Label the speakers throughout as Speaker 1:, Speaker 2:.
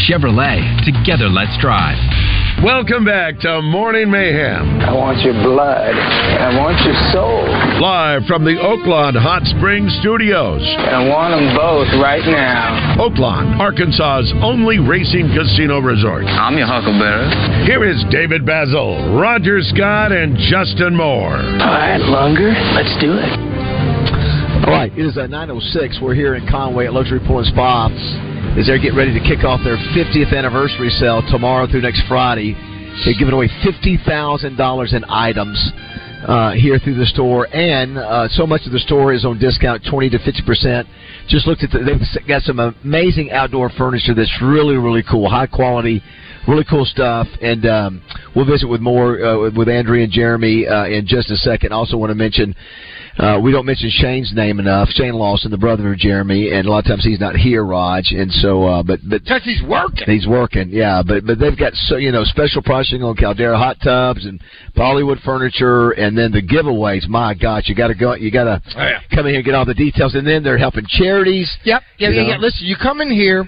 Speaker 1: Chevrolet. Together, let's drive.
Speaker 2: Welcome back to Morning Mayhem.
Speaker 3: I want your blood. I want your soul.
Speaker 2: Live from the Oaklawn Hot Springs Studios.
Speaker 3: I want them both right now.
Speaker 2: Oaklawn, Arkansas's only racing casino resort.
Speaker 3: I'm your huckleberry.
Speaker 2: Here is David Basil, Roger Scott, and Justin Moore.
Speaker 3: All right, Lunger, let's do it.
Speaker 4: All right, it is 9:06. We're here in Conway at Luxury Pool and Spa as they're getting ready to kick off their 50th anniversary sale tomorrow through next Friday. They're giving away $50,000 in items here through the store, and so much of the store is on discount, 20 to 50%. Just looked at they've got some amazing outdoor furniture that's really, really cool, high quality, really cool stuff. And we'll visit with more with Andrea and Jeremy in just a second. Also want to mention, we don't mention Shane's name enough. Shane Lawson, the brother of Jeremy, and a lot of times he's not here, Raj. And so, but
Speaker 5: he's working.
Speaker 4: He's working, yeah. But they've got special pricing on Caldera hot tubs and Bollywood furniture, and then the giveaways. My gosh, you got to go. You got to come in here and get all the details, and then they're helping charities.
Speaker 5: Yep. Yeah. Listen, you come in here.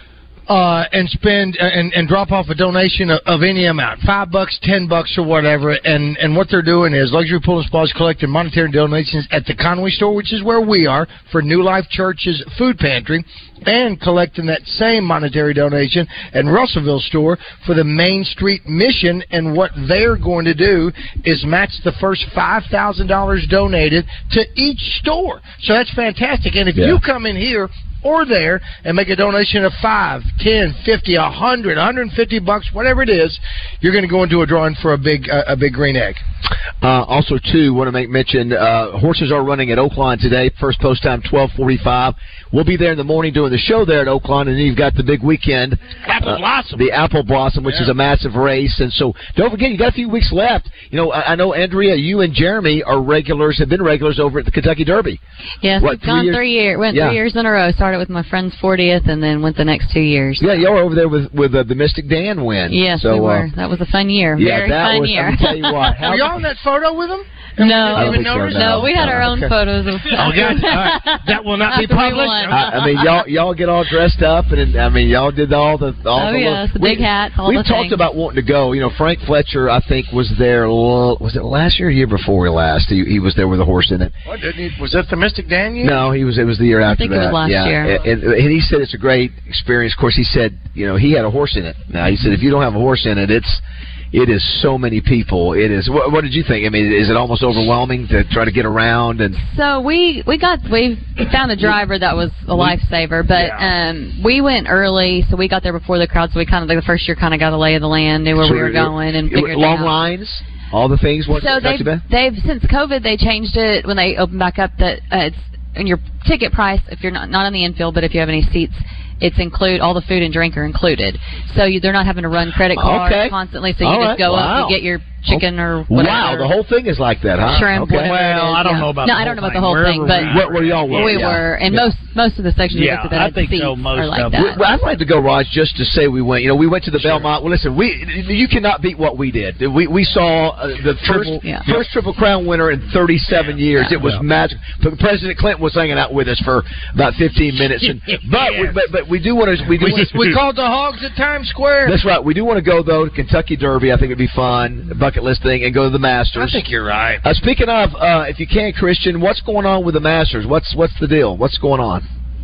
Speaker 5: And spend and drop off a donation of any amount, $5, $10, or whatever. And what they're doing is Luxury Pool and Spa is collecting monetary donations at the Conway store, which is where we are, for New Life Church's food pantry, and collecting that same monetary donation at Russellville store for the Main Street Mission. And what they're going to do is match the first $5,000 donated to each store. So that's fantastic. And if you come in here or there and make a donation of $5, $10, $50, $100, $150, whatever it is, you're going to go into a drawing for a big green egg.
Speaker 4: Also, too, want to make mention, horses are running at Oaklawn today. First post time 12:45. We'll be there in the morning doing the show there at Oaklawn, and then you've got the big weekend.
Speaker 5: Apple Blossom.
Speaker 4: The Apple Blossom, which is a massive race. And so don't forget, you got a few weeks left. I know, Andrea, you and Jeremy have been regulars over at the Kentucky Derby.
Speaker 6: Yes, we've gone 3 years. Went 3 years in a row. Started with my friend's 40th and then went the next 2 years.
Speaker 4: Yeah, y'all were over there with the Mystic Dan win.
Speaker 6: Yes, we were. That was a fun year. Very fun year.
Speaker 4: Let me tell you what.
Speaker 5: Were y'all in that photo with him?
Speaker 6: No, we had our own photos of.
Speaker 5: Oh, God. That will not be published.
Speaker 4: I mean, y'all get all dressed up, and I mean, y'all did all the.
Speaker 6: The big hats.
Speaker 4: We've talked about wanting to go. Frank Fletcher, I think, was there. Was it last year or year before last? He was there with a horse in it.
Speaker 5: What, was that the Mystic Dan year?
Speaker 4: No, it was the year after that.
Speaker 6: I think it was last year.
Speaker 4: And he said it's a great experience. Of course, he said he had a horse in it. Now he said if you don't have a horse in it, it is so many people. It is. What did you think? I mean, is it almost overwhelming to try to get around? And
Speaker 6: so we found a driver that was a lifesaver, but we went early, so we got there before the crowd. So we the first year got a lay of the land, knew where we were going, and figured
Speaker 4: long
Speaker 6: it out.
Speaker 4: Lines. All the things.
Speaker 6: So they've since COVID they changed it when they opened back up that it's in your ticket price if you're not on the infield, but if you have any seats. It's all the food and drink are included. So they're not having to run credit cards constantly, so you just go up, you get your chicken or whatever.
Speaker 4: Wow, the whole thing is like that, huh?
Speaker 6: Shrimp,
Speaker 4: okay.
Speaker 5: Well, I don't know about
Speaker 6: I don't know about the whole thing, but
Speaker 4: where y'all were.
Speaker 6: We were, and most of the sections we looked at that
Speaker 5: I think
Speaker 6: seats
Speaker 5: so, most
Speaker 6: are like
Speaker 5: of
Speaker 6: that.
Speaker 4: I'd like to go, Raj, just to say we went. We went to the Belmont. Well, listen, you cannot beat what we did. We saw the first Triple Crown winner in 37 years. It was magic. President Clinton was hanging out with us for about 15 minutes, but we do want to.
Speaker 5: We called the Hogs at Times Square.
Speaker 4: That's right. We do want to go though to Kentucky Derby. I think it'd be fun, bucket list thing, and go to the Masters.
Speaker 5: I think you're right.
Speaker 4: Speaking of, if you can, Christian, what's going on with the Masters? What's the deal? What's going on?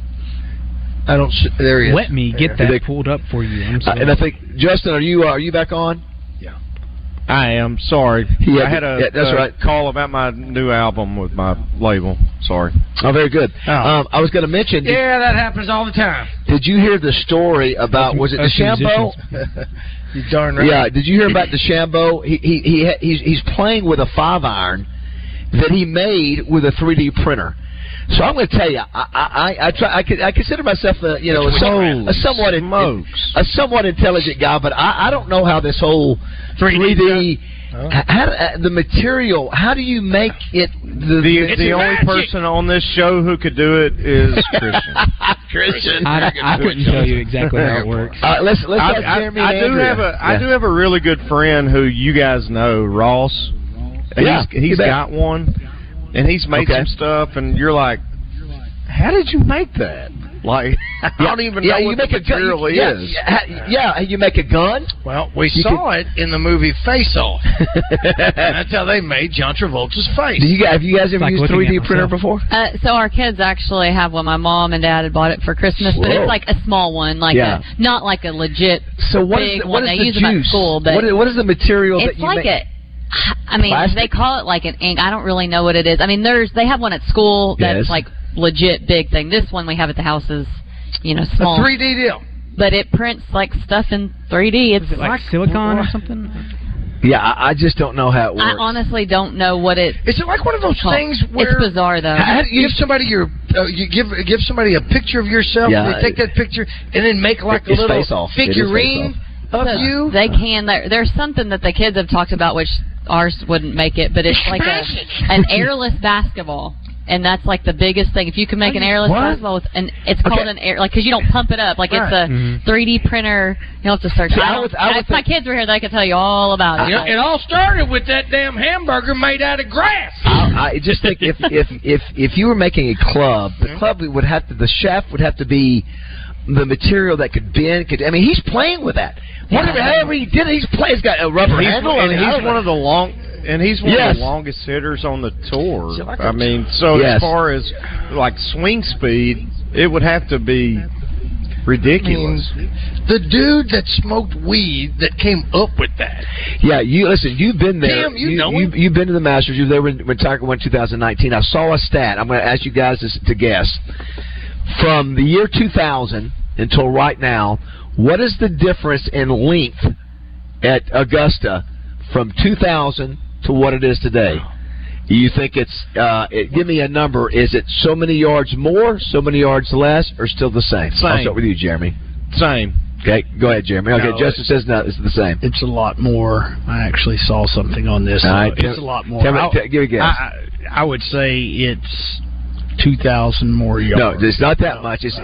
Speaker 4: I don't. There he is.
Speaker 7: Let me get that pulled up for you.
Speaker 4: And I think Justin, are you back on?
Speaker 8: Yeah, I am. Sorry, I had a call about my new album with my label. Sorry.
Speaker 4: Oh, very good. I was going to mention.
Speaker 5: Yeah, that happens all the time.
Speaker 4: Did you hear the story about? Was it DeChambeau?
Speaker 5: You darn right.
Speaker 4: Yeah. Did you hear about DeChambeau? He's playing with a 5-iron that he made with a 3D printer. So I'm going to tell you, I consider myself a somewhat intelligent guy, but I don't know how this whole 3D the material. How do you make it?
Speaker 8: The only person on this show who could do it is Christian.
Speaker 4: Christian,
Speaker 7: I couldn't tell you exactly how it works.
Speaker 4: Let's have Jeremy.
Speaker 8: I do have a really good friend who you guys know, Ross. And he's got one, and he's made some stuff, and you're like, how did you make that? Like, I don't even know what the material is.
Speaker 4: Yeah, you make a gun.
Speaker 5: Well, we saw it in the movie Face Off. That's how they made John Travolta's face.
Speaker 4: Have you guys ever used 3D printer before?
Speaker 6: So our kids actually have one. My mom and dad had bought it for Christmas, but it's like a small one, not like a legit big one. They use them at school. But
Speaker 4: what is the material that you make?
Speaker 6: Plastic? They call it like an ink. I don't really know what it is. I mean, they have one at school that's like legit big thing. This one we have at the house is, small.
Speaker 5: A 3D deal.
Speaker 6: But it prints like stuff in 3D.
Speaker 7: Is it like silicone or something?
Speaker 4: Yeah, I just don't know how it works.
Speaker 6: I honestly don't know what it.
Speaker 5: Is it like one of those things where
Speaker 6: it's bizarre though?
Speaker 5: You give somebody give somebody a picture of yourself.
Speaker 4: Yeah,
Speaker 5: they take that picture and then make like a little figurine of you.
Speaker 6: They can. There's something that the kids have talked about, which ours wouldn't make it, but it's like an airless basketball. And that's like the biggest thing. If you can make an airless basketball, it's called an air, because you don't pump it up. Like it's a 3D printer. You'll have to search. If my kids were here, they could tell you all about it.
Speaker 5: It all started with that damn hamburger made out of grass.
Speaker 4: I just think if you were making a club, the club the shaft would have to be the material that could bend. He's playing with that. Whatever he did, he's got a rubber handle,
Speaker 8: and he's one of the longest hitters on the tour. As far as like swing speed, it would have to be ridiculous.
Speaker 5: The dude that smoked weed that came up with that.
Speaker 4: Yeah, you've been there.
Speaker 5: Tim,
Speaker 4: you've been to the Masters. You were there when Tiger won 2019. I saw a stat. I'm going to ask you guys to guess. From the year 2000 until right now, what is the difference in length at Augusta from 2000 to what it is today? You think it's give me a number. Is it so many yards more, so many yards less, or still the same? I'll start with you, Jeremy.
Speaker 8: Same.
Speaker 4: Okay, go ahead, Jeremy. Okay, Justin says no, it's the same.
Speaker 9: It's a lot more. I actually saw something on this. It's a lot more.
Speaker 4: Give me a guess.
Speaker 9: I would say it's 2,000 more yards.
Speaker 4: No, it's not that much. It's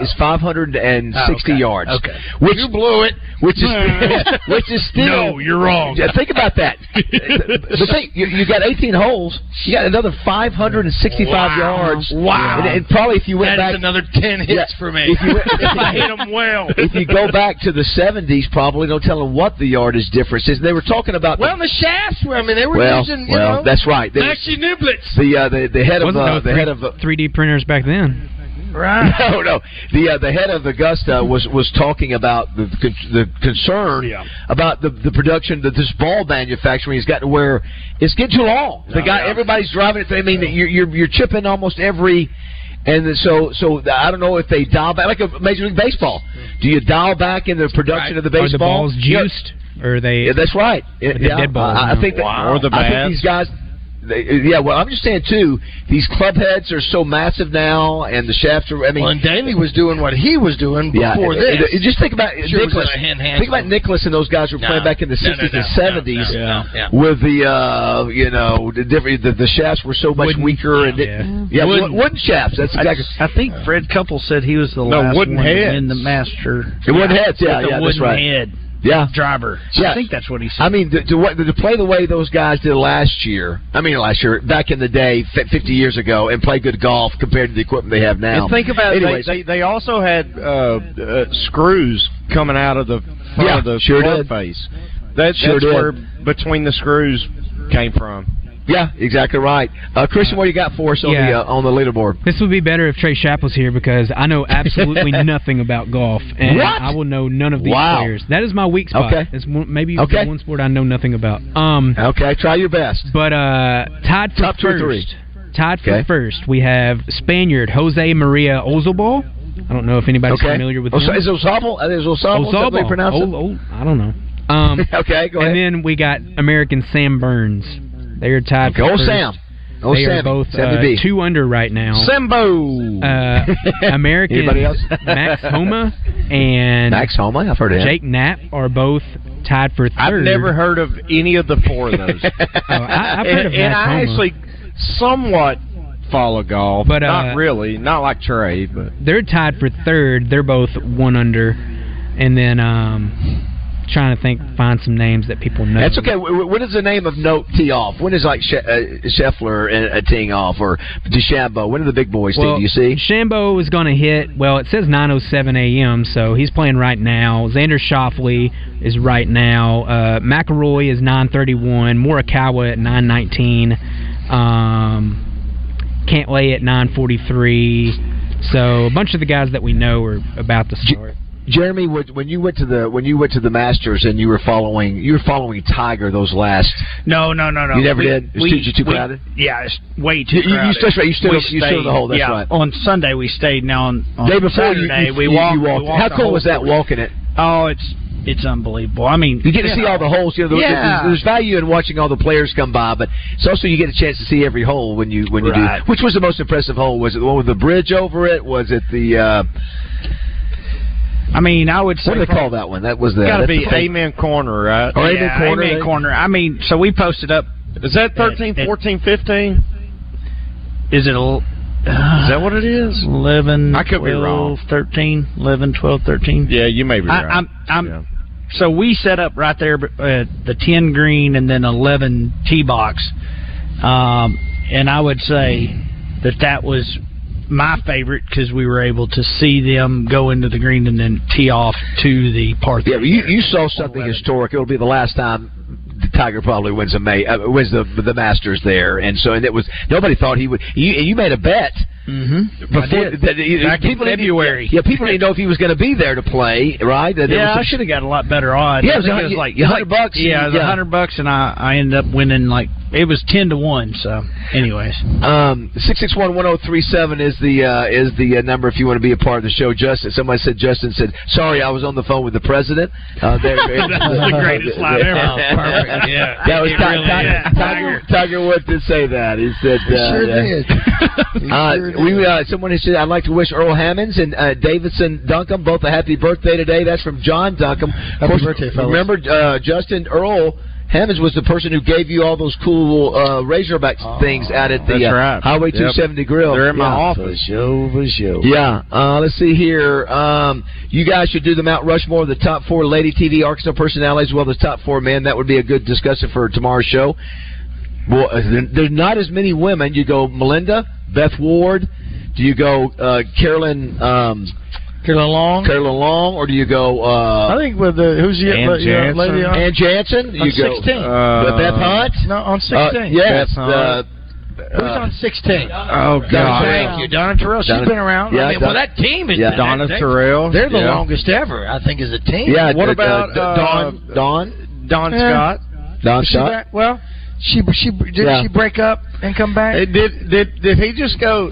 Speaker 4: 560 yards.
Speaker 9: Okay.
Speaker 4: Which
Speaker 5: you blew it.
Speaker 4: Which is still.
Speaker 9: No, you're wrong.
Speaker 4: Think about that. The thing, you got 18 holes. You got another 565 yards.
Speaker 5: Wow.
Speaker 4: And probably if you went back,
Speaker 5: another 10 hits for me.
Speaker 8: If I hit them well.
Speaker 4: If you go back to the 70s, probably don't tell them what the yardage difference is. They were talking about
Speaker 5: the shafts. They were using.
Speaker 4: That's right.
Speaker 5: Maxi Niblets.
Speaker 4: The head of
Speaker 7: 3D printers back then.
Speaker 5: Right.
Speaker 4: No. The head of Augusta was talking about the concern about the production that this ball manufacturing has gotten where it's getting too long. Everybody's driving it. You're chipping almost every. And so I don't know if they dial back like a Major League Baseball. Do you dial back in the production of the baseball?
Speaker 7: Are the balls juiced? Or are they?
Speaker 4: Yeah, that's right.
Speaker 7: Dead balls.
Speaker 4: I think that.
Speaker 8: Or the bats.
Speaker 4: I think these guys. I'm just saying too. These club heads are so massive now, and the shafts are.
Speaker 5: And Daly was doing what he was doing before this.
Speaker 4: Just think about Nicholas. Think about Nicholas and those guys who were playing back in the 60s and 70s with the shafts were so much weaker and wooden shafts. That's exactly.
Speaker 9: I think Fred Couple said he was the last
Speaker 8: wooden
Speaker 9: one
Speaker 8: heads.
Speaker 9: in the Master.
Speaker 4: The wooden heads, that's right.
Speaker 9: Head.
Speaker 4: Yeah,
Speaker 9: driver. I think that's what he said.
Speaker 4: To play the way those guys did last year, back in the day, 50 years ago, and play good golf compared to the equipment they have now.
Speaker 8: And think about it. They also had screws coming out of the front of the club face. That's where between the screws came from.
Speaker 4: Yeah, exactly right. Christian, what do you got for us on the leaderboard?
Speaker 7: This would be better if Trey Schapp was here because I know absolutely nothing about golf, and I will know none of these players. That is my weak spot. Okay. It's maybe the one sport I know nothing about.
Speaker 4: Okay, try your best.
Speaker 7: But tied for
Speaker 4: top 2 or 3.
Speaker 7: Tied for first, we have Spaniard Jose Maria Ozabal. I don't know if anybody's familiar with him.
Speaker 4: Is Ozabal? Is Ozabal pronounce it?
Speaker 7: I don't know.
Speaker 4: Okay, go ahead.
Speaker 7: And then we got American Sam Burns. They are tied for first.
Speaker 4: Sam.
Speaker 7: They are both 2 under right now.
Speaker 8: Sambo.
Speaker 7: American
Speaker 4: Anybody else?
Speaker 7: Max Homa and
Speaker 4: Max Homa. I've heard of him.
Speaker 7: Jake Knapp are both tied for third.
Speaker 8: I've never heard of any of the 4 of those.
Speaker 7: I've heard of Max Homa.
Speaker 8: I actually somewhat follow golf,
Speaker 7: but
Speaker 8: not really, not like Trey. But
Speaker 7: they're tied for third. They're both 1 under, and then trying to find some names that people know.
Speaker 4: That's okay. When does the name of Note tee off? When is like Scheffler teeing off or DeChambeau? When do the big boys tee? Do you see?
Speaker 7: DeChambeau is going to hit. Well, it says 9:07 a.m. So he's playing right now. Xander Schauffele is right now. McIlroy is 9:31. Morikawa at 9:19. Cantlay at 9:43. So a bunch of the guys that we know are about to start.
Speaker 4: Jeremy, when you went to the Masters and you were following Tiger those last.
Speaker 9: No.
Speaker 4: You never did. It was too crowded.
Speaker 9: Yeah, it's way too crowded.
Speaker 4: You stood the hole. That's right.
Speaker 9: On Sunday we stayed. Now on
Speaker 4: day before
Speaker 9: Saturday
Speaker 4: we walked. How cool was that walking it?
Speaker 9: Oh, it's unbelievable. I mean,
Speaker 4: you get to see all the holes. There's value in watching all the players come by, but it's also you get a chance to see every hole when you do. Which was the most impressive hole? Was it the one with the bridge over it? Was it the?
Speaker 9: I mean, I would say...
Speaker 4: What do they call that one? That was the...
Speaker 8: Got to be Amen Corner, right?
Speaker 4: Or
Speaker 9: Amen Corner. I mean, so we posted up...
Speaker 8: Is that 13, 14, 15?
Speaker 9: Is it...
Speaker 8: is that what it is?
Speaker 9: 11,
Speaker 8: I could
Speaker 9: 12,
Speaker 8: be wrong.
Speaker 9: 13, 11, 12, 13.
Speaker 8: Yeah, you may be right.
Speaker 9: So we set up right there the 10 green and then 11 tee box. And I would say that was my favorite because we were able to see them go into the green and then tee off to the par 3.
Speaker 4: Yeah, you saw something historic. It'll be the last time Tiger probably wins the Masters there, and it was nobody thought he would. You made a bet.
Speaker 9: Mm-hmm.
Speaker 4: Back in
Speaker 9: February.
Speaker 4: People didn't know if he was going to be there to play, right?
Speaker 9: I should have got a lot better odds.
Speaker 4: Yeah, it was like $100.
Speaker 9: Yeah, it was $100, and I ended up winning it was 10-1. So, anyways,
Speaker 4: 661-1037 is the number if you want to be a part of the show. Justin said, "Sorry, I was on the phone with the president."
Speaker 9: That's the greatest line ever. Perfect. Yeah,
Speaker 4: that was Tiger Woods did say that. He said,
Speaker 5: "Sure did."
Speaker 4: Someone said, "I'd like to wish Earl Hammonds and Davidson Duncombe both a happy birthday today." That's from John Duncombe.
Speaker 5: Happy birthday, fellas.
Speaker 4: Remember, Justin, Earl Hammonds was the person who gave you all those cool Razorback things out at the Highway 270 Grill.
Speaker 8: They're in my office.
Speaker 4: For sure. Yeah. Let's see here. You guys should do the Mount Rushmore of the top 4 Lady TV Arkansas personalities as well as top 4 men. That would be a good discussion for tomorrow's show. Well, there's not as many women. You go Melinda, Beth Ward. Do you go Carolyn Long, or do you go?
Speaker 5: I think with who's the lady on?
Speaker 4: Ann Jansen.
Speaker 5: You go 16.
Speaker 4: Beth Hunt.
Speaker 5: No, on 16.
Speaker 4: Yes.
Speaker 5: Who's on 16?
Speaker 8: Oh God!
Speaker 5: Thank you, Donna Terrell. She's been around.
Speaker 4: Yeah,
Speaker 5: that team is
Speaker 8: Donna Terrell.
Speaker 5: They're the longest ever, I think, as a team.
Speaker 4: Yeah.
Speaker 8: What about
Speaker 4: Don
Speaker 8: Scott?
Speaker 4: Don Scott.
Speaker 5: Well, she break up and come back?
Speaker 8: Did he just go?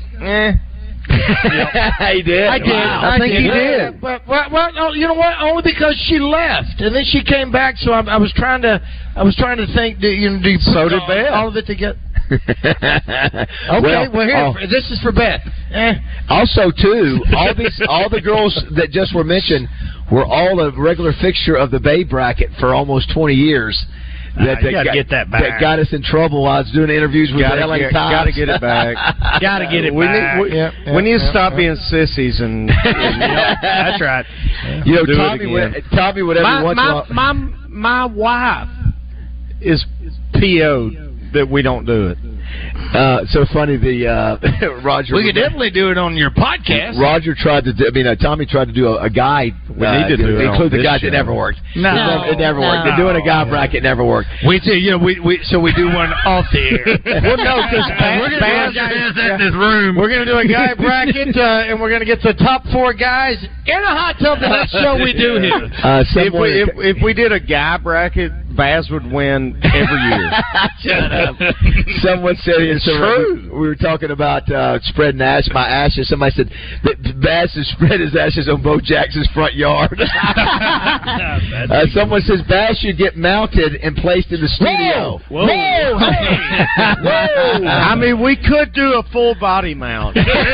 Speaker 4: He did.
Speaker 5: I think he did. But well, you know what? Only because she left and then she came back. So I was trying to think. Do you
Speaker 8: so did Beth.
Speaker 5: All of it together? Okay. Well, here this is for Beth.
Speaker 4: Also, too, all the girls that just were mentioned were all a regular fixture of the Bay bracket for almost 20 years.
Speaker 9: Get that back.
Speaker 4: That got us in trouble while I was doing interviews with the LA Times.
Speaker 8: Got to get it back.
Speaker 9: Got to get it back.
Speaker 8: We need to stop being sissies and
Speaker 9: that's right.
Speaker 4: Tommy would every once in a while.
Speaker 8: My wife is PO'd that we don't do it.
Speaker 4: So funny, Roger.
Speaker 5: We could definitely do it on your podcast.
Speaker 4: Roger tried to Tommy tried to do a guy.
Speaker 8: We need to do it
Speaker 4: include the guys.
Speaker 8: show.
Speaker 4: It never worked.
Speaker 5: No,
Speaker 4: it never worked. They're doing a guy bracket never worked.
Speaker 5: We do one off the air.
Speaker 8: Well, no, because Baz is in this room.
Speaker 5: We're going to do a guy bracket, and we're going to get the top 4 guys in a hot tub. The next show we do here.
Speaker 8: If we did a guy bracket, Baz would win every year.
Speaker 4: Shut up. Someone said it's true. We were talking about spreading my ashes. Somebody said that Baz has spread his ashes on Bo Jackson's front yard. Someone says Baz should get mounted and placed in the studio.
Speaker 8: Whoa! Hey. Whoa! I mean, we could do a full body mount.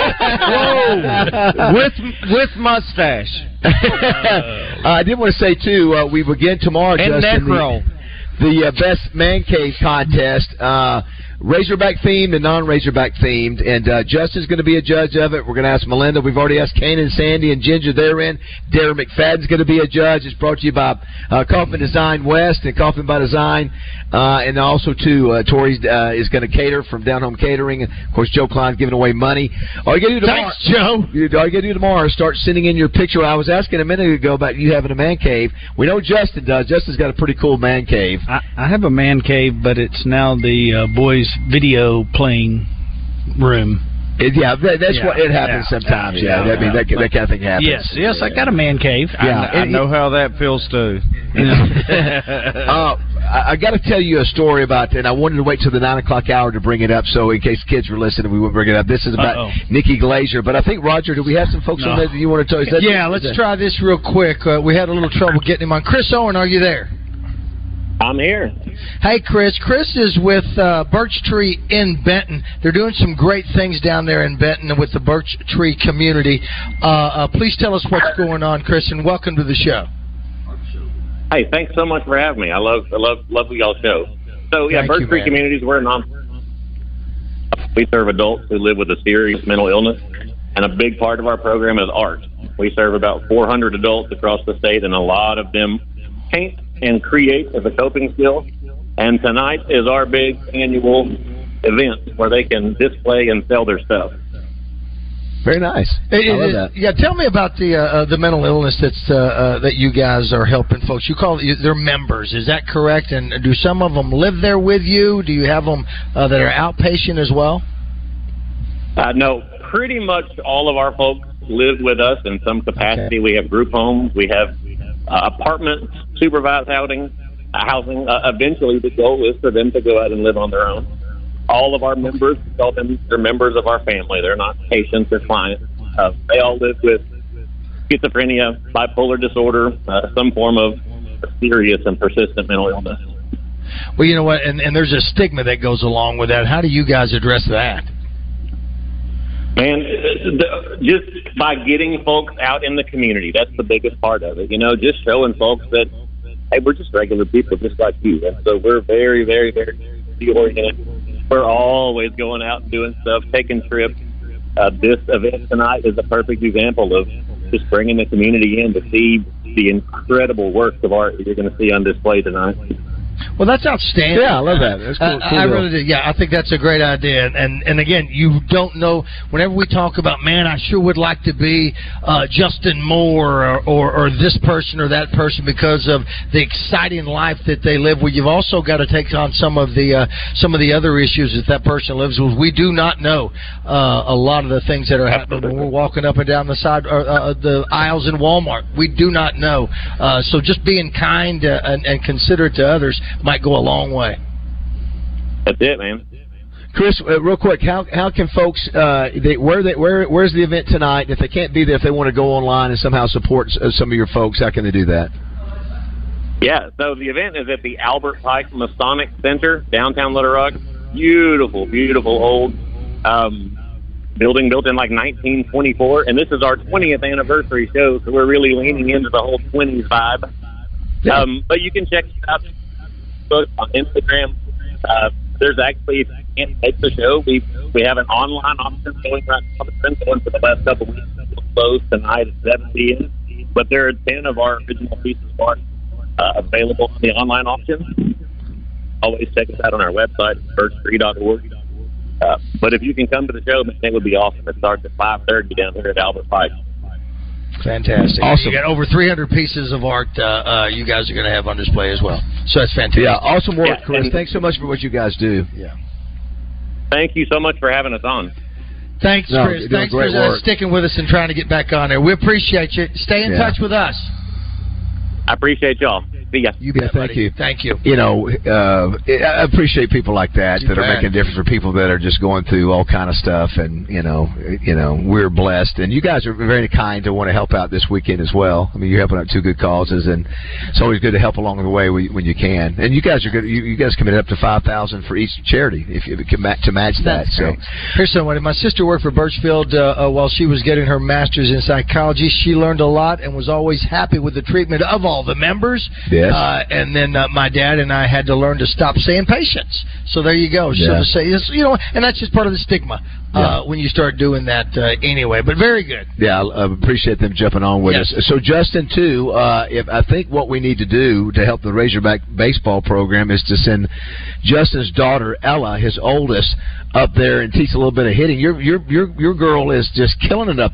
Speaker 8: Whoa! With mustache.
Speaker 4: I did want to say too, we begin tomorrow,
Speaker 8: and
Speaker 4: Justin,
Speaker 8: neck roll.
Speaker 4: The best man cave contest. Razorback themed and non-Razorback themed, and Justin's going to be a judge of it. We're going to ask Melinda. We've already asked Kane and Sandy and Ginger. They're in. Darren McFadden's going to be a judge. It's brought to you by Kaufman Design West and Kaufman by Design, and also too Tori is going to cater from Down Home Catering. Of course, Joe Klein's giving away money. All you got to do tomorrow,
Speaker 5: thanks, Joe.
Speaker 4: All you got to do tomorrow is start sending in your picture. I was asking a minute ago about you having a man cave. We know Justin does. Justin's got a pretty cool man cave.
Speaker 9: I have a man cave, but it's now the boys' video playing room.
Speaker 4: That's what it happens sometimes. I mean, that kind of thing happens.
Speaker 9: Yes, I got a man cave.
Speaker 8: I know how that feels too.
Speaker 4: I got to tell you a story about, and I wanted to wait till the 9 o'clock hour to bring it up, so in case kids were listening, we wouldn't bring it up. This is about Nikki Glazer, but I think, Roger, do we have some folks on that you want to tell us?
Speaker 5: Let's try this real quick. We had a little trouble getting him on. Chris Owen, are you there?
Speaker 10: I'm here.
Speaker 5: Hey, Chris. Chris is with Birch Tree in Benton. They're doing some great things down there in Benton with the Birch Tree community. Please tell us what's going on, Chris, and welcome to the show.
Speaker 10: Hey, thanks so much for having me. I love y'all's show. So, Birch Tree Communities, we're a non-profit. We serve adults who live with a serious mental illness, and a big part of our program is art. We serve about 400 adults across the state, and a lot of them paint and create as a coping skill. And tonight is our big annual event where they can display and sell their stuff.
Speaker 4: Very nice. I love that.
Speaker 5: Yeah, tell me about the mental illness that you guys are helping folks. You call it, they're members, is that correct? And do some of them live there with you? Do you have them that are outpatient as well?
Speaker 10: No, pretty much all of our folks live with us in some capacity. Okay. We have group homes. We have apartments, supervised housing. Eventually, the goal is for them to go out and live on their own. All of our members, they're members of our family. They're not patients or clients. They all live with schizophrenia, bipolar disorder, some form of serious and persistent mental illness.
Speaker 5: Well, you know what, and there's a stigma that goes along with that. How do you guys address that?
Speaker 10: Man, just by getting folks out in the community, that's the biggest part of it. You know, just showing folks that, hey, we're just regular people just like you. And so we're very, very, very oriented. We're always going out and doing stuff, taking trips. This event tonight is a perfect example of just bringing the community in to see the incredible works of art that you're going to see on display tonight.
Speaker 5: Well, that's outstanding.
Speaker 4: Yeah, I love that. That's cool.
Speaker 5: I really do. Yeah, I think that's a great idea. And again, you don't know. Whenever we talk about, man, I sure would like to be Justin Moore or this person or that person because of the exciting life that they live with. You've also got to take on some of the other issues that person lives with. We do not know a lot of the things that are happening when we're walking up and down the side the aisles in Walmart. We do not know. So just being kind and considerate to others might go a long way.
Speaker 10: That's it, man.
Speaker 4: Chris, real quick, how can folks where's the event tonight? If they can't be there, if they want to go online and somehow support some of your folks, how can they do that?
Speaker 10: Yeah, so the event is at the Albert Pike Masonic Center, downtown Little Rock. Beautiful, beautiful old building built in like 1924, and this is our 20th anniversary show, so we're really leaning into the whole 20s vibe. Yeah. But you can check it out on Instagram. There's actually, if you can't take the show, we have an online option going right now. It's been going for the last couple of weeks. It's closed tonight at 7 p.m. But there are 10 of our original pieces of art available on the online option. Always check us out on our website, birchtree.org. But if you can come to the show, it would be awesome. It starts at 5:30 down here at Albert Pike.
Speaker 5: Fantastic.
Speaker 4: Awesome.
Speaker 5: You got over 300 pieces of art you guys are going to have on display as well. So that's fantastic.
Speaker 4: Yeah, awesome work, Chris. Thanks so much for what you guys do.
Speaker 5: Yeah.
Speaker 10: Thank you so much for having us on.
Speaker 5: Thanks, Chris. Thanks for sticking with us and trying to get back on there. We appreciate you. Stay in touch with us.
Speaker 10: I appreciate y'all. See ya.
Speaker 4: You bet, thank you.
Speaker 5: Thank you.
Speaker 4: You know, I appreciate people like that that are making a difference for people that are just going through all kind of stuff, and you know, we're blessed, and you guys are very kind to want to help out this weekend as well. I mean, you're helping out two good causes, and it's always good to help along the way when you can. And you guys are good. You guys committed up to $5,000 for each charity if you can to match that. So
Speaker 5: here's somebody. My sister worked for Birchfield while she was getting her master's in psychology. She learned a lot and was always happy with the treatment of all the members.
Speaker 4: Yeah. Yes.
Speaker 5: And then my dad and I had to learn to stop saying patience. So there you go. So to say, and that's just part of the stigma when you start doing that anyway. But very good.
Speaker 4: Yeah, I appreciate them jumping on with us. So Justin, too, if I think what we need to do to help the Razorback baseball program is to send Justin's daughter Ella, his oldest, up there and teach a little bit of hitting. Your girl is just killing it up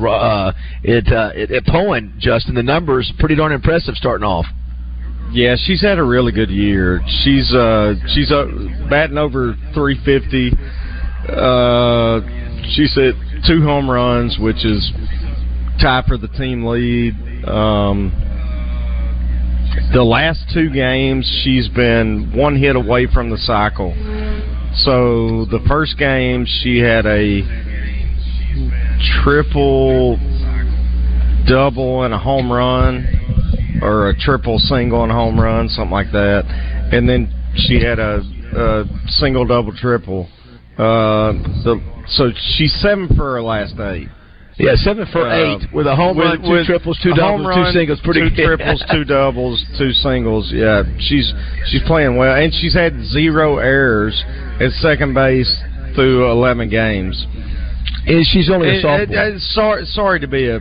Speaker 4: at Poen, Justin. The numbers pretty darn impressive starting off.
Speaker 8: Yeah, she's had a really good year. She's batting over 350. She's hit 2 home runs, which is tied for the team lead. The last 2 games, she's been 1 hit away from the cycle. So the first game, she had a triple, double, and a home run, or a triple, single, and a home run, something like that. And then she had a single, double, triple. So she's 7 for her last 8.
Speaker 4: Yeah, 7 for 8 with a home run, 2 triples, 2 doubles, 2 singles. Pretty
Speaker 8: 2 triples, 2 doubles, 2 singles. Yeah, she's playing well, and she's had 0 errors at second base through 11 games.
Speaker 4: And she's only a sophomore.
Speaker 8: Sorry to be a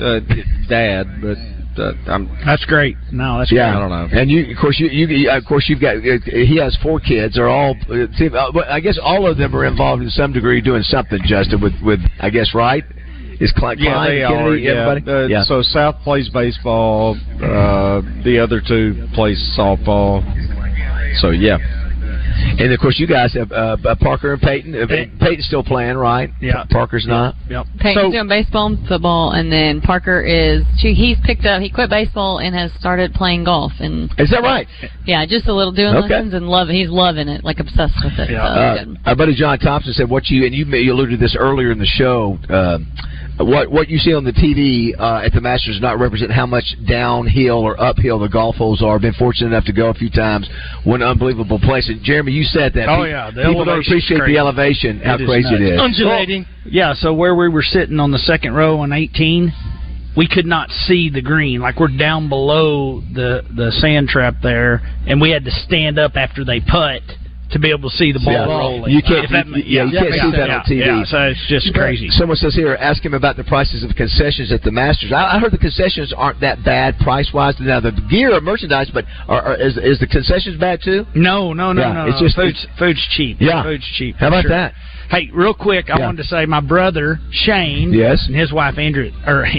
Speaker 8: dad, but.
Speaker 9: That's great. No, that's
Speaker 4: great.
Speaker 8: I don't know.
Speaker 4: And you've got. He has 4 kids. They're all. I guess all of them are involved in some degree doing something. Justin, with I guess right. Is Klein,
Speaker 8: they
Speaker 4: Kennedy,
Speaker 8: are.
Speaker 4: everybody?
Speaker 8: So South plays baseball. The other 2 plays softball. So yeah.
Speaker 4: And of course, you guys have Parker and Peyton. Peyton's still playing, right?
Speaker 9: Yeah.
Speaker 4: Parker's not.
Speaker 9: Yep.
Speaker 6: Peyton's doing baseball and football, and then Parker he quit baseball and has started playing golf. And
Speaker 4: is that right?
Speaker 6: Yeah, just a little doing lessons and he's loving it, like obsessed with it.
Speaker 4: Yeah.
Speaker 6: So
Speaker 4: our buddy John Thompson said you alluded to this earlier in the show. What you see on the TV at the Masters does not represent how much downhill or uphill the golf holes are. I've been fortunate enough to go a few times. One unbelievable place. And Jeremy, you said that.
Speaker 9: Oh, yeah.
Speaker 4: People don't appreciate the elevation, how crazy it is.
Speaker 5: Undulating.
Speaker 9: Yeah, so where we were sitting on the second row on 18, we could not see the green. Like, we're down below the sand trap there, and we had to stand up after they putt to be able to see the ball rolling.
Speaker 4: You can't, you can't see that on TV.
Speaker 9: Yeah, so it's just crazy.
Speaker 4: Someone says here, ask him about the prices of concessions at the Masters. I heard the concessions aren't that bad price-wise. Now, the gear or merchandise, but is the concessions bad too?
Speaker 9: No.
Speaker 4: It's just
Speaker 9: food's cheap.
Speaker 4: Yeah.
Speaker 9: Food's cheap.
Speaker 4: How about that?
Speaker 9: Hey, real quick, I wanted to say my brother Shane, and his wife his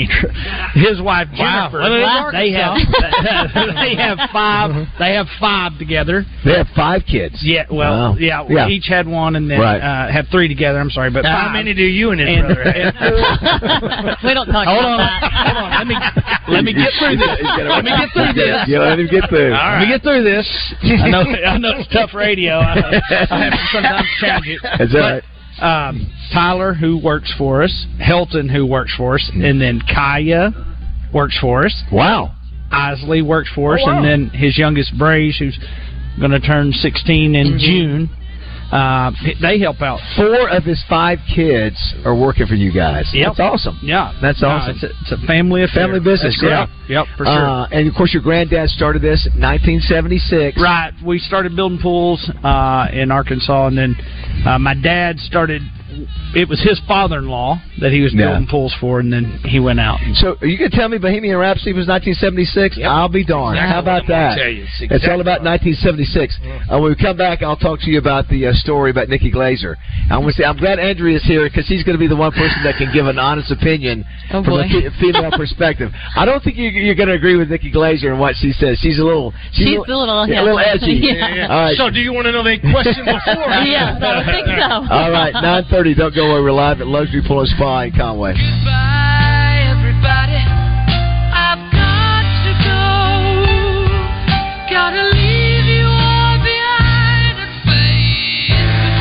Speaker 9: wife Jennifer. They have 5. They have 5 together.
Speaker 4: They have 5 kids.
Speaker 9: Yeah, well, we each had 1, and then have 3 together. I'm sorry, but 5.
Speaker 5: How many do you and his brother have?
Speaker 6: We don't talk about that.
Speaker 9: Hold on. Let me get through this. Let me get through this.
Speaker 4: Yeah, let him get through.
Speaker 9: All right. Let me get through this. I know it's tough radio. I have to sometimes change it.
Speaker 4: Is that right?
Speaker 9: Tyler, who works for us, Helton, who works for us, and then Kaya works for us.
Speaker 4: Wow.
Speaker 9: Isley works for us, and then his youngest, Brage, who's going to turn 16 in June. They help out.
Speaker 4: 4 of his 5 kids are working for you guys.
Speaker 9: Yep.
Speaker 4: That's awesome.
Speaker 9: Yeah.
Speaker 4: That's awesome.
Speaker 9: It's a family affair.
Speaker 4: Family business.
Speaker 9: Yep, for sure.
Speaker 4: And, of course, your granddad started this in 1976.
Speaker 9: Right. We started building pools in Arkansas, and then my dad started. It was his father-in-law that he was building pools for, and then he went out.
Speaker 4: So you can tell me Bohemian Rhapsody was 1976? Yep. I'll be darned.
Speaker 5: Exactly.
Speaker 4: How about that? It's all about 1976. When we come back, I'll talk to you about the story about Nikki Glaser. I'm glad Andrea's here because he's going to be the one person that can give an honest opinion from a female perspective. I don't think you're going to agree with Nikki Glaser and what she says. She's a little edgy.
Speaker 6: Yeah.
Speaker 4: All right.
Speaker 5: So do you want to know the question before?
Speaker 6: Yes, I think so.
Speaker 4: All right, 9:30. Don't go away. We're live at Luxury Pool and Spa in Conway.
Speaker 11: Goodbye, everybody. I've got to go. Gotta leave you all behind and face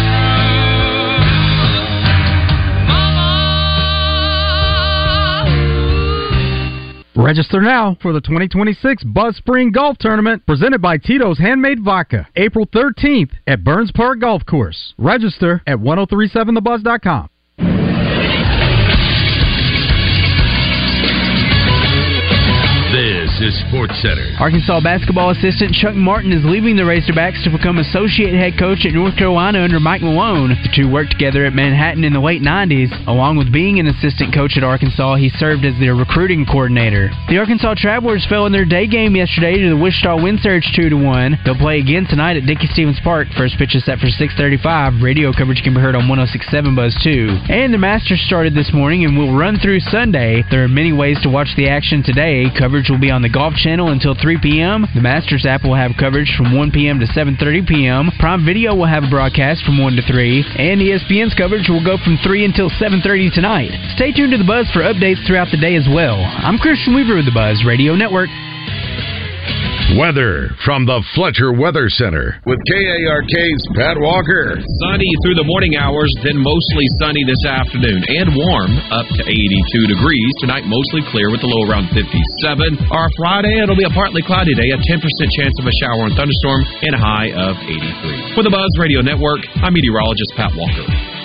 Speaker 11: the truth. Mama.
Speaker 12: Register now for the 2026 Buzz Spring Golf Tournament presented by Tito's Handmade Vodka, April 13th at Burns Park Golf Course. Register at 1037thebuzz.com.
Speaker 1: This
Speaker 2: Texas Sports Center.
Speaker 7: Arkansas basketball assistant Chuck Martin is leaving the Razorbacks to become associate head coach at North Carolina under Mike Malone. The two worked together at Manhattan in the late 90s. Along with being an assistant coach at Arkansas, he served as their recruiting coordinator. The Arkansas Travelers fell in their day game yesterday to the Wichita Wind Surge 2-1. They'll play again tonight at Dickey-Stevens Park. First pitch is set for 6:35. Radio coverage can be heard on 106.7 Buzz 2. And the Masters started this morning and will run through Sunday. There are many ways to watch the action today. Coverage will be on the Golf Channel until 3 p.m. The Masters app will have coverage from 1 p.m. to 7:30 p.m. Prime Video will have a broadcast from 1 to 3. And ESPN's coverage will go from 3 until 7:30 tonight. Stay tuned to The Buzz for updates throughout the day as well. I'm Christian Weaver with The Buzz Radio Network.
Speaker 2: Weather from the Fletcher Weather Center with KARK's Pat Walker.
Speaker 1: Sunny through the morning hours, then mostly sunny this afternoon and warm up to 82 degrees. Tonight, mostly clear with a low around 57. Our Friday, it'll be a partly cloudy day, a 10% chance of a shower and thunderstorm, and a high of 83. For the Buzz Radio Network, I'm meteorologist Pat Walker.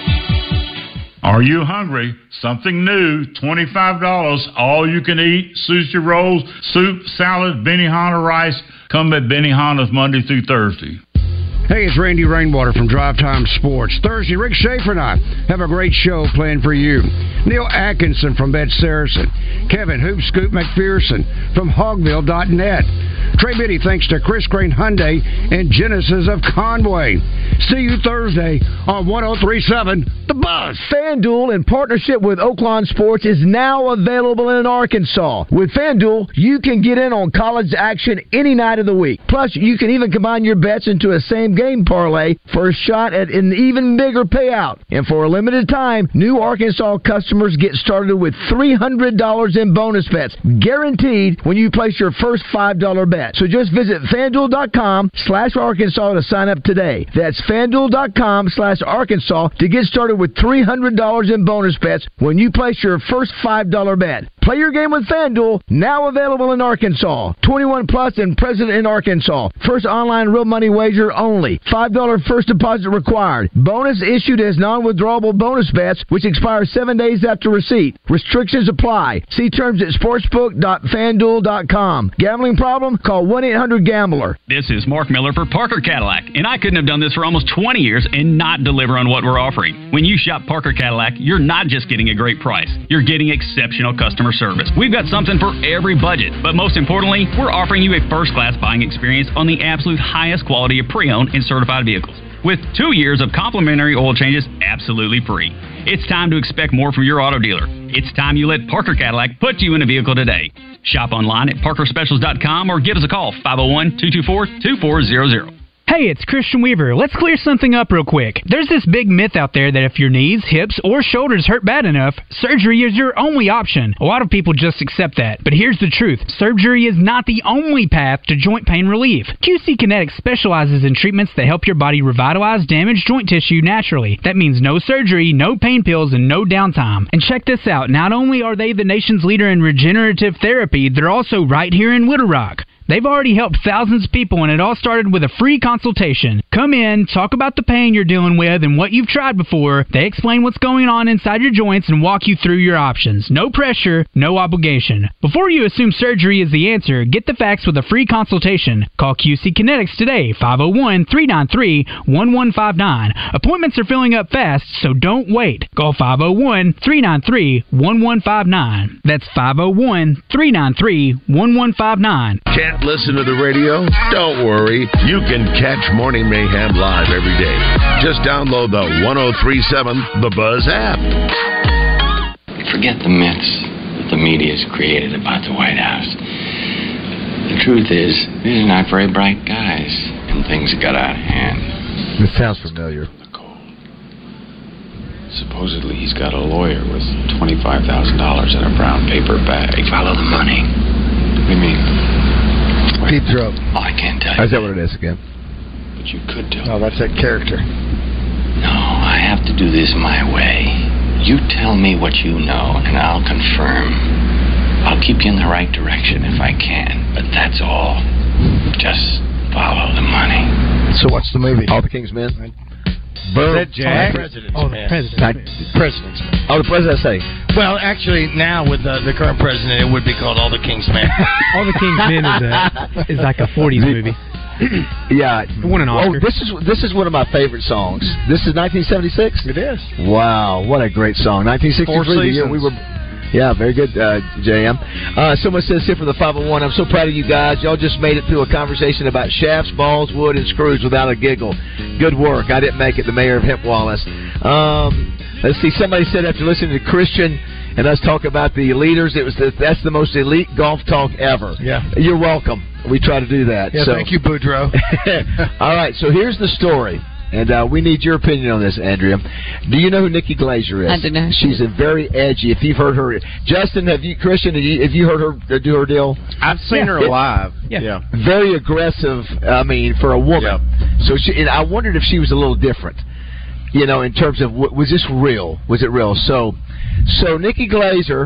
Speaker 13: Are you hungry? Something new, $25, all you can eat, sushi rolls, soup, salad, Benihana rice. Come at Benihana's Monday through Thursday.
Speaker 14: Hey, it's Randy Rainwater from Drive Time Sports. Thursday, Rick Schaefer and I have a great show planned for you. Neil Atkinson from Bet Saracen. Kevin Hoop Scoop McPherson from Hogville.net. Trey Biddy thanks to Chris Crane Hyundai and Genesis of Conway. See you Thursday on 103.7 The Buzz.
Speaker 4: FanDuel, in partnership with Oaklawn Sports, is now available in Arkansas. With FanDuel, you can get in on college action any night of the week. Plus, you can even combine your bets into a same-game parlay for a shot at an even bigger payout. And for a limited time, new Arkansas customers get started with $300 in bonus bets, guaranteed when you place your first $5 bet. So just visit FanDuel.com/Arkansas to sign up today. That's FanDuel.com/Arkansas to get started with $300 in bonus bets when you place your first $5 bet. Play your game with FanDuel, now available in Arkansas. 21 plus and present in Arkansas. First online real money wager only. $5 first deposit required. Bonus issued as non-withdrawable bonus bets, which expire 7 days after receipt. Restrictions apply. See terms at sportsbook.fanduel.com. Gambling problem? Call 1-800-GAMBLER.
Speaker 15: This is Mark Miller for Parker Cadillac, and I couldn't have done this for almost 20 years and not deliver on what we're offering. When you shop Parker Cadillac, you're not just getting a great price. You're getting exceptional customer service. We've got something for every budget, but most importantly, we're offering you a first-class buying experience on the absolute highest quality of pre-owned and certified vehicles, with 2 years of complimentary oil changes absolutely free. It's time to expect more from your auto dealer. It's time you let Parker Cadillac put you in a vehicle today. Shop online at parkerspecials.com or give us a call, 501-224-2400.
Speaker 7: Hey, it's Christian Weaver. Let's clear something up real quick. There's this big myth out there that if your knees, hips, or shoulders hurt bad enough, surgery is your only option. A lot of people just accept that. But here's the truth. Surgery is not the only path to joint pain relief. QC Kinetics specializes in treatments that help your body revitalize damaged joint tissue naturally. That means no surgery, no pain pills, and no downtime. And check this out. Not only are they the nation's leader in regenerative therapy, they're also right here in Little Rock. They've already helped thousands of people, and it all started with a free consultation. Come in, talk about the pain you're dealing with and what you've tried before. They explain what's going on inside your joints and walk you through your options. No pressure, no obligation. Before you assume surgery is the answer, get the facts with a free consultation. Call QC Kinetics today, 501-393-1159. Appointments are filling up fast, so don't wait. Call 501-393-1159. That's 501-393-1159.
Speaker 2: Can't listen to the radio? Don't worry. You can catch Morning Mayhem live every day. Just download the 103.7 The Buzz app.
Speaker 16: Forget the myths that the media's created about the White House. The truth is, these are not very bright guys, and things got out of hand.
Speaker 4: This sounds familiar.
Speaker 16: Supposedly he's got a lawyer with $25,000 in a brown paper bag. Follow the money. What do you mean?
Speaker 4: Deep throat.
Speaker 16: Oh, I can't tell you.
Speaker 4: Is that what it is again?
Speaker 16: But you could tell.
Speaker 4: No, that's that character.
Speaker 16: No, I have to do this my way. You tell me what you know, and I'll confirm. I'll keep you in the right direction if I can, but that's all. Just follow the money.
Speaker 4: So what's the movie? All the King's Men? Boom.
Speaker 5: Is that Jack? President's Man. President's Man.
Speaker 4: Oh, the President's Day.
Speaker 5: Well, actually, now with the current president, it would be called All the King's Men.
Speaker 17: All the King's Men is like a 40s movie.
Speaker 4: Yeah,
Speaker 17: it won an Oscar.
Speaker 4: Oh, this is one of my favorite songs. This is 1976.
Speaker 5: It is.
Speaker 4: Wow, what a great song! 1963. The year we were. Yeah, very good, JM. Someone says here from the 501, I'm so proud of you guys. Y'all just made it through a conversation about shafts, balls, wood, and screws without a giggle. Good work. I didn't make it, the mayor of Hemp Wallace. Let's see, somebody said after listening to Christian and us talk about the leaders, that's the most elite golf talk ever.
Speaker 5: Yeah.
Speaker 4: You're welcome. We try to do that.
Speaker 5: Yeah, thank you, Boudreaux.
Speaker 4: All right, so here's the story. And we need your opinion on this, Andrea. Do you know who Nikki Glaser is?
Speaker 6: I do know.
Speaker 4: She's a very edgy. If you've heard her, Justin, Christian, have you heard her do her deal?
Speaker 8: I've seen her live. Yeah.
Speaker 4: Very aggressive. I mean, for a woman.
Speaker 8: Yeah.
Speaker 4: So and I wondered if she was a little different. You know, in terms of was this real? Was it real? So Nikki Glaser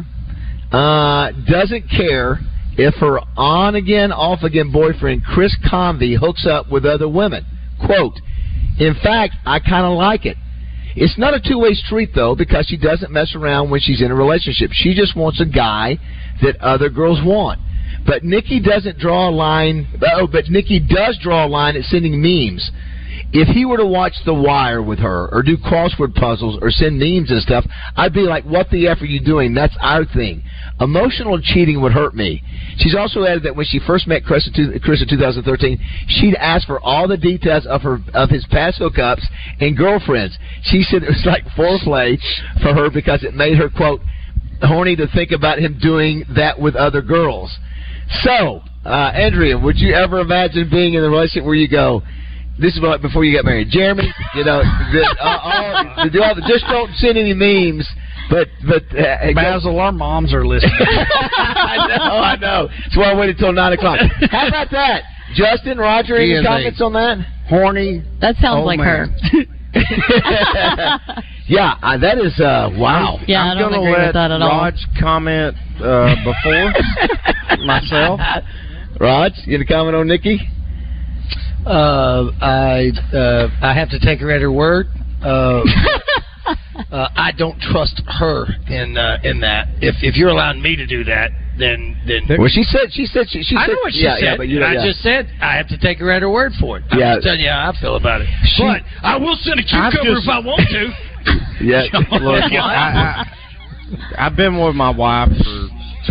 Speaker 4: doesn't care if her on again, off again boyfriend Chris Convey hooks up with other women. Quote. In fact, I kind of like it. It's not a two-way street, though, because she doesn't mess around when she's in a relationship. She just wants a guy that other girls want. But Nikki doesn't draw a line. But Nikki does draw a line at sending memes. If he were to watch The Wire with her or do crossword puzzles or send memes and stuff, I'd be like, what the F are you doing? That's our thing. Emotional cheating would hurt me. She's also added that when she first met Chris in 2013, she'd asked for all the details of his past hookups and girlfriends. She said it was like foreplay for her because it made her, quote, horny to think about him doing that with other girls. So, Andrea, would you ever imagine being in a relationship where you go, this is like before you got married, Jeremy, you know, just don't send any memes. But
Speaker 9: Basil, our moms are listening.
Speaker 4: I know. That's why I waited till 9 o'clock. How about that, Justin, Roger? Any comments on that?
Speaker 8: Horny.
Speaker 6: That sounds like
Speaker 8: man.
Speaker 6: her.
Speaker 4: Yeah, that is wow.
Speaker 6: Yeah, I don't agree with that at all.
Speaker 8: Raj comment before myself.
Speaker 4: Raj, you gonna comment on Nikki?
Speaker 5: I have to take her at her word. I don't trust her in that. If you're allowing me to do that, then
Speaker 4: well, she said she
Speaker 5: I know what she said.
Speaker 4: Yeah, but I
Speaker 5: just said I have to take her at her word for it.
Speaker 4: Yeah.
Speaker 5: I'm telling you how I feel about it. But I will send a cucumber if I want to.
Speaker 4: Yeah,
Speaker 8: look, I've been with my wife for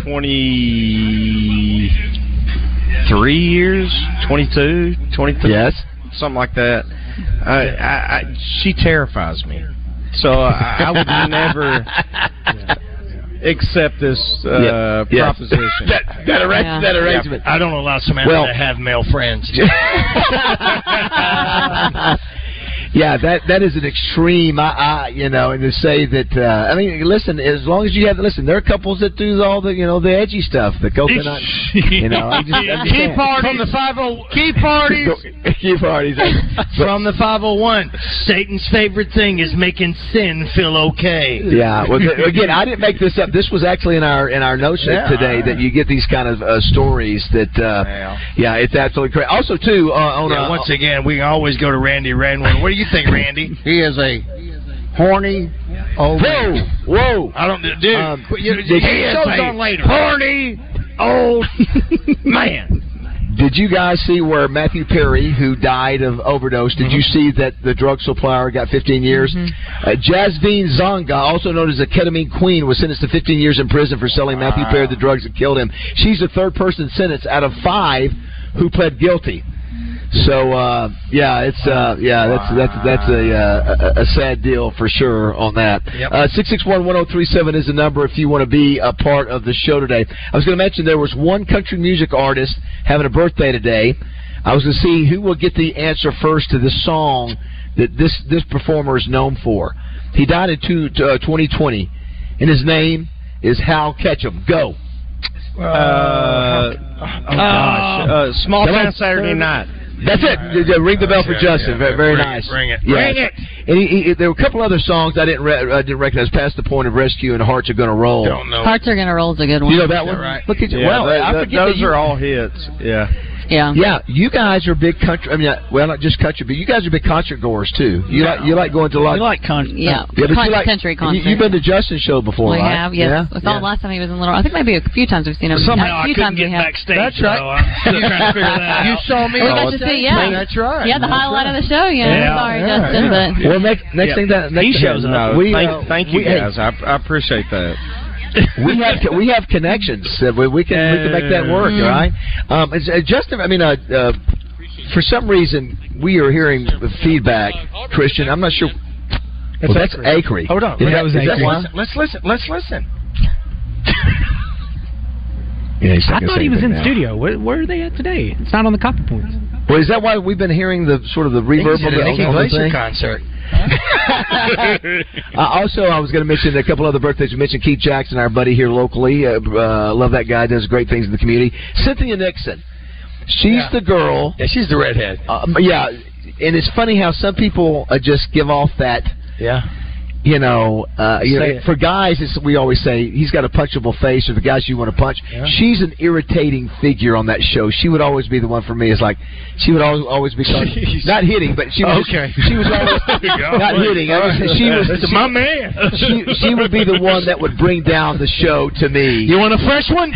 Speaker 8: 23 years, 22.
Speaker 4: Yes,
Speaker 8: something like that. She terrifies me. So I would never accept this proposition.
Speaker 4: That arrangement.
Speaker 5: I don't allow Samantha to have male friends.
Speaker 4: Yeah, that is an extreme. And to say that. I mean, listen. As long as you have there are couples that do all the the edgy stuff, the coconut.
Speaker 5: Key parties from the 50. Key parties.
Speaker 4: Key parties
Speaker 5: from the 501. Satan's favorite thing is making sin feel okay.
Speaker 4: Yeah. Well, again, I didn't make this up. This was actually in our notes today that you get these kind of stories that. It's absolutely correct. Also, too,
Speaker 5: once again, we always go to Randy Ranwin. What do you think, Randy?
Speaker 8: He is a horny old man.
Speaker 4: Whoa!
Speaker 5: I don't, dude.
Speaker 8: He is a horny old man.
Speaker 4: Did you guys see where Matthew Perry, who died of overdose, did you see that the drug supplier got 15 years? Jasveen Zonga, also known as the ketamine queen, was sentenced to 15 years in prison for selling Matthew Perry the drugs that killed him. She's the third person sentenced out of 5 who pled guilty. So that's a sad deal for sure on that. 661-1037 is the number if you want to be a part of the show today. I was going to mention there was one country music artist having a birthday today. I was going to see who will get the answer first to this song that this performer is known for. He died in 2020, and his name is Hal Ketchum. Go.
Speaker 8: Small Town Saturday Night.
Speaker 4: That's it. Ring the bell for Justin. Very nice.
Speaker 5: Bring it.
Speaker 4: Yeah. Bring it. And there were a couple other songs I didn't recognize. Past the Point of Rescue and Hearts Are Gonna Roll.
Speaker 5: Don't know.
Speaker 6: Hearts Are Gonna Roll is a good one.
Speaker 4: You know that one?
Speaker 5: Right.
Speaker 4: Look at you.
Speaker 8: Yeah,
Speaker 4: I forget
Speaker 8: those are all hits. Yeah.
Speaker 4: Yeah, you guys are big country. I mean, well, not just country, but you guys are big concert goers too. You like going to a lot.
Speaker 9: We like country.
Speaker 6: Yeah,
Speaker 4: but you like
Speaker 6: country concert.
Speaker 4: You've been to Justin's show before,
Speaker 6: We
Speaker 4: right?
Speaker 6: have, yes. We saw him last time he was in Little Rock. I think maybe a few times we've seen him.
Speaker 9: Somehow
Speaker 6: a few
Speaker 9: I couldn't
Speaker 6: times
Speaker 9: get
Speaker 6: we have.
Speaker 9: backstage.
Speaker 5: That's right.
Speaker 9: So I'm still trying to figure that out.
Speaker 5: You saw me.
Speaker 6: We got to see, yeah.
Speaker 5: That's right.
Speaker 6: Yeah, the highlight of the show. Sorry,
Speaker 5: yeah,
Speaker 6: Justin,
Speaker 5: yeah.
Speaker 6: but
Speaker 4: Well, next thing that
Speaker 8: he shows up.
Speaker 4: No,
Speaker 8: thank you guys. I appreciate that.
Speaker 4: we have connections. We can make that work, all right? Justin, I mean, for some reason we are hearing feedback. Christian, I'm not sure. Well, that's Acre.
Speaker 5: Hold on.
Speaker 4: That was Acre.
Speaker 8: Let's listen.
Speaker 4: Yeah,
Speaker 7: I thought he was in the studio. Where are they at today? It's not on the copy points.
Speaker 4: Well, is that why we've been hearing the sort of the reverb of the
Speaker 5: Glacier concert?
Speaker 4: Also, I was going to mention a couple other birthdays. We mentioned Keith Jackson, our buddy here locally. Love that guy. Does great things in the community. Cynthia Nixon. She's the girl.
Speaker 5: Yeah, she's the redhead.
Speaker 4: Yeah, and it's funny how some people just give off that.
Speaker 5: Yeah.
Speaker 4: For guys, we always say he's got a punchable face, or the guys you want to punch.
Speaker 5: Yeah.
Speaker 4: She's an irritating figure on that show. She would always be the one for me. It's like she would always be not hitting, but she was.
Speaker 5: Okay.
Speaker 4: She was always not hitting. She was
Speaker 5: my man.
Speaker 4: She would be the one that would bring down the show to me.
Speaker 5: You want a fresh one?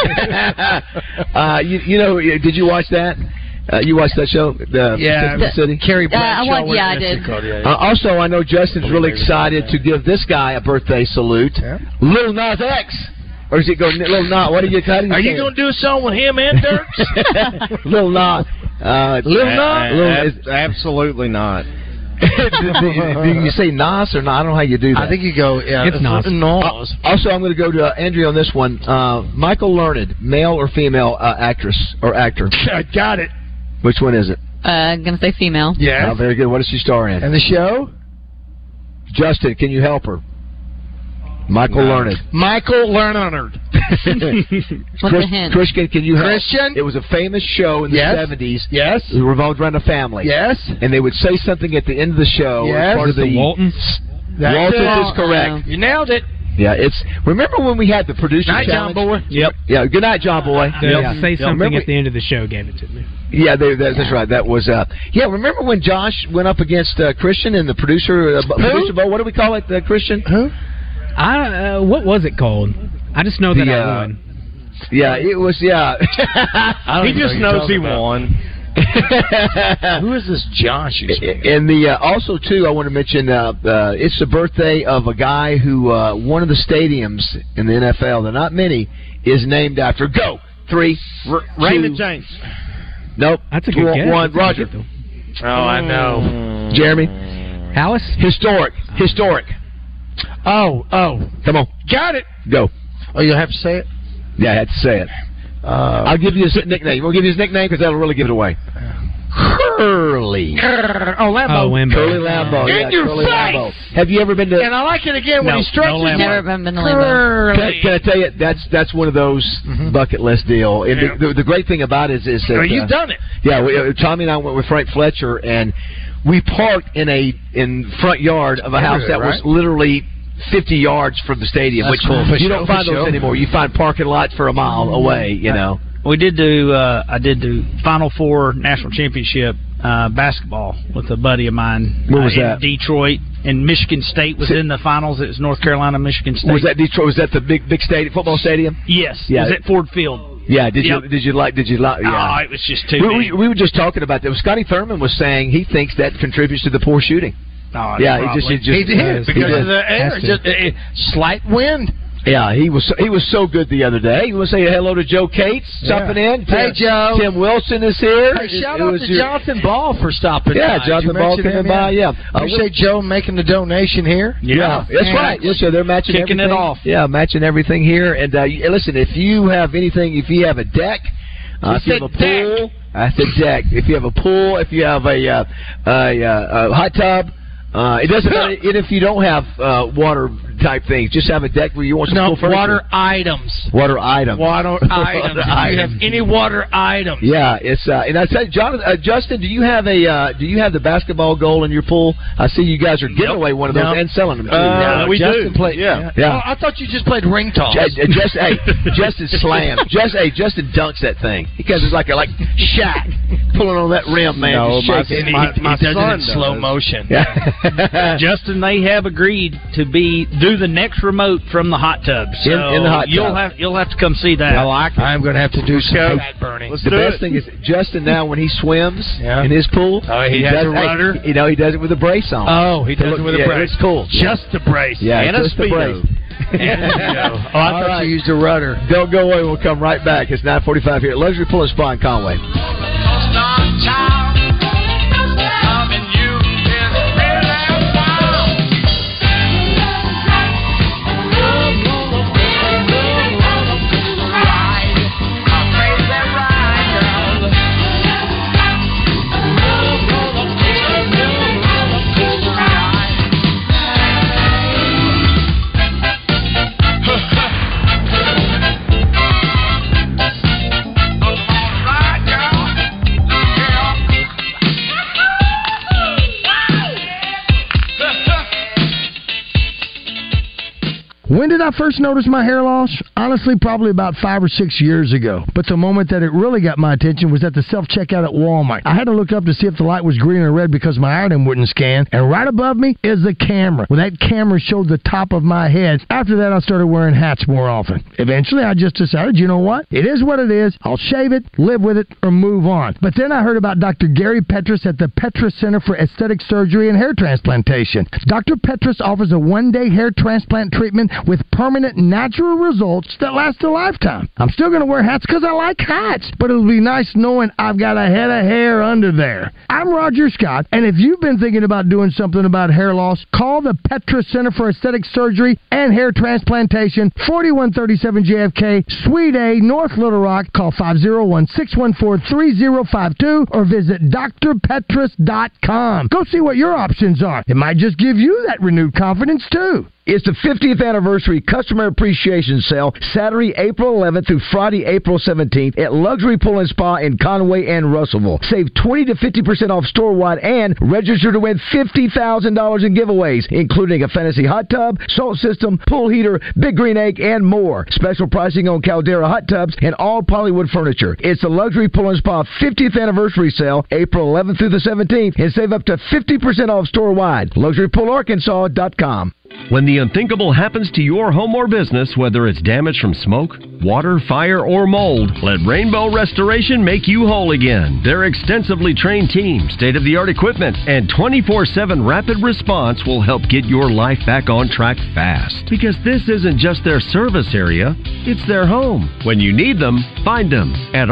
Speaker 4: Did you watch that? You watched that show? The City?
Speaker 5: Carrie Bradshaw.
Speaker 6: I did.
Speaker 4: Also, I know Justin's really excited to give this guy a birthday salute.
Speaker 5: Yeah.
Speaker 4: Lil Nas X. Or is it going Lil Nas? What are you cutting?
Speaker 5: Are you going to do a song with him and Dirks?
Speaker 4: Lil Nas.
Speaker 5: Lil Nas?
Speaker 8: Absolutely not.
Speaker 4: Do you say Nas or not? I don't know how you do that.
Speaker 5: I think you go,
Speaker 7: it's Nas.
Speaker 4: Also, I'm going to go to Andrea on this one. Michael Learned, male or female actress or actor?
Speaker 5: I got it.
Speaker 4: Which one is it?
Speaker 6: I'm going to say female.
Speaker 5: Yes.
Speaker 4: Oh, very good. What does she star in?
Speaker 5: And the show?
Speaker 4: Justin, can you help her? Michael Learned.
Speaker 5: Michael Learned.
Speaker 6: What's the hint?
Speaker 4: Christian, can you help?
Speaker 5: Christian?
Speaker 4: It was a famous show in the 70s.
Speaker 5: Yes.
Speaker 4: It revolved around a family.
Speaker 5: Yes.
Speaker 4: And they would say something at the end of the show.
Speaker 5: Yes.
Speaker 4: As part of the
Speaker 7: Waltons.
Speaker 4: Waltons is correct.
Speaker 5: You nailed it.
Speaker 4: Yeah, remember when we had the producer
Speaker 5: Night,
Speaker 4: challenge?
Speaker 5: John Boy.
Speaker 4: Yep. Yeah, good night, John Boy.
Speaker 7: Say something at the end of the show gave it to me.
Speaker 4: Yeah, that's right. That was remember when Josh went up against Christian in the producer vote? What do we call it, Christian?
Speaker 5: Who?
Speaker 7: What was it called? I just know that I won.
Speaker 4: Yeah, it was. Yeah,
Speaker 8: he just knows he won.
Speaker 5: Who is this Josh?
Speaker 4: And also too, I want to mention it's the birthday of a guy who one of the stadiums in the NFL, there are not many, is named after. Go 3,
Speaker 8: Raymond James.
Speaker 4: Nope,
Speaker 7: that's a good guess.
Speaker 4: 1. Roger.
Speaker 5: Oh, I know.
Speaker 4: Jeremy.
Speaker 7: Alice.
Speaker 4: Historic.
Speaker 5: Oh.
Speaker 4: Come on.
Speaker 5: Got it.
Speaker 4: Go.
Speaker 5: Oh, you'll have to say it?
Speaker 4: Yeah, I had to say it. I'll give you his nickname. We'll give you his nickname because that'll really give it away. Curly.
Speaker 5: Lambo.
Speaker 4: Curly Lambo.
Speaker 5: In your
Speaker 4: Curly
Speaker 5: face.
Speaker 4: Lambo. Have you ever been to?
Speaker 5: And I like it again when he stretches.
Speaker 6: Never been to Lambo.
Speaker 4: Can I tell you that's one of those bucket list deal. And the great thing about it is that
Speaker 5: you've done it.
Speaker 4: Yeah, Tommy and I went with Frank Fletcher, and we parked in front yard of a house that was literally 50 yards from the stadium,
Speaker 5: That's
Speaker 4: which
Speaker 5: cool.
Speaker 4: you don't find those anymore. You find parking lots for a mile away, you know.
Speaker 9: We did do. I did do Final Four National Championship basketball with a buddy of mine.
Speaker 4: Where was
Speaker 9: in
Speaker 4: that?
Speaker 9: Detroit, and Michigan State was in the finals. It was North Carolina, Michigan State.
Speaker 4: Was that Detroit? Was that the big stadium, football stadium?
Speaker 9: Yes.
Speaker 4: Yeah.
Speaker 9: It was at Ford Field.
Speaker 4: Yeah. Did you like? Yeah.
Speaker 9: Oh, it was just too big.
Speaker 4: We were just talking about that. Scotty Thurman was saying he thinks that contributes to the poor shooting.
Speaker 9: Oh,
Speaker 4: yeah,
Speaker 5: he did because of the air, just slight wind.
Speaker 4: Yeah, he was so good the other day. You want to say hello to Joe Cates stopping in?
Speaker 5: Hey, Joe.
Speaker 4: Tim Wilson is here.
Speaker 5: Hey, shout out to Jonathan Ball for stopping by.
Speaker 4: Yeah, Jonathan Ball coming by. Yeah,
Speaker 5: appreciate Joe making the donation here.
Speaker 4: Yeah, that's right. Yes, so they're matching
Speaker 9: kicking
Speaker 4: everything.
Speaker 9: it off.
Speaker 4: Yeah, matching everything here. And listen, if you have anything, if you have a deck, if you have a pool, I said deck. If you have a pool, if you have a hot tub. It doesn't matter if you don't have water type things. Just have a deck where you want some cool furniture.
Speaker 5: water items.
Speaker 4: Water items.
Speaker 5: Water items. Do you have any water items?
Speaker 4: Yeah, it's and I said, Justin, do you have the basketball goal in your pool? I see you guys are giving away one of those and selling them too.
Speaker 5: We
Speaker 4: Justin
Speaker 5: do. Yeah. Oh, I thought you just played ring toss.
Speaker 4: Justin slams. Justin dunks that thing because it's like Shaq pulling on that rim, man.
Speaker 9: No, my
Speaker 5: does
Speaker 9: son
Speaker 5: it in slow motion.
Speaker 9: Justin, they have agreed to do the next remote from the hot tub. So
Speaker 4: in the hot tub.
Speaker 9: You'll have to come see that.
Speaker 5: I like it. I'm going to have to do some fat burning.
Speaker 4: The best thing is Justin now when he swims in his pool,
Speaker 5: he has a rudder.
Speaker 4: He does it with a brace on.
Speaker 5: Oh, he does it with a brace.
Speaker 4: It's cool.
Speaker 5: Just a brace.
Speaker 4: Yeah,
Speaker 5: and
Speaker 4: just
Speaker 5: a
Speaker 4: brace.
Speaker 5: I thought you used a rudder.
Speaker 4: Don't go away. We'll come right back. It's 9:45 here at Luxury Pool and Spa in Conway.
Speaker 5: When did I first notice my hair loss? Honestly, probably about 5 or 6 years ago. But the moment that it really got my attention was at the self-checkout at Walmart. I had to look up to see if the light was green or red because my item wouldn't scan. And right above me is the camera. Well, that camera showed the top of my head. After that, I started wearing hats more often. Eventually, I just decided, you know what? It is what it is. I'll shave it, live with it, or move on. But then I heard about Dr. Gary Petrus at the Petrus Center for Aesthetic Surgery and Hair Transplantation. Dr. Petrus offers a one-day hair transplant treatment with permanent natural results that last a lifetime. I'm still going to wear hats because I like hats, but it'll be nice knowing I've got a head of hair under there. I'm Roger Scott, and if you've been thinking about doing something about hair loss, call the Petrus Center for Aesthetic Surgery and Hair Transplantation, 4137 JFK, Suite A, North Little Rock. Call 501-614-3052 or visit drpetrus.com. Go see what your options are. It might just give you that renewed confidence, too.
Speaker 4: It's the 50th anniversary Customer Appreciation Sale, Saturday, April 11th through Friday, April 17th at Luxury Pool and Spa in Conway and Russellville. Save 20 to 50% off store-wide and register to win $50,000 in giveaways, including a fantasy hot tub, salt system, pool heater, big green egg, and more. Special pricing on Caldera hot tubs and all Polywood furniture. It's the Luxury Pool and Spa 50th anniversary sale, April 11th through the 17th, and save up to 50% off store-wide. LuxuryPoolArkansas.com.
Speaker 18: When the unthinkable happens to your home or business, whether it's damage from smoke, water, fire, or mold, let Rainbow Restoration make you whole again. Their extensively trained team, state-of-the-art equipment, and 24/7 rapid response will help get your life back on track fast. Because this isn't just their service area, it's their home. When you need them, find them at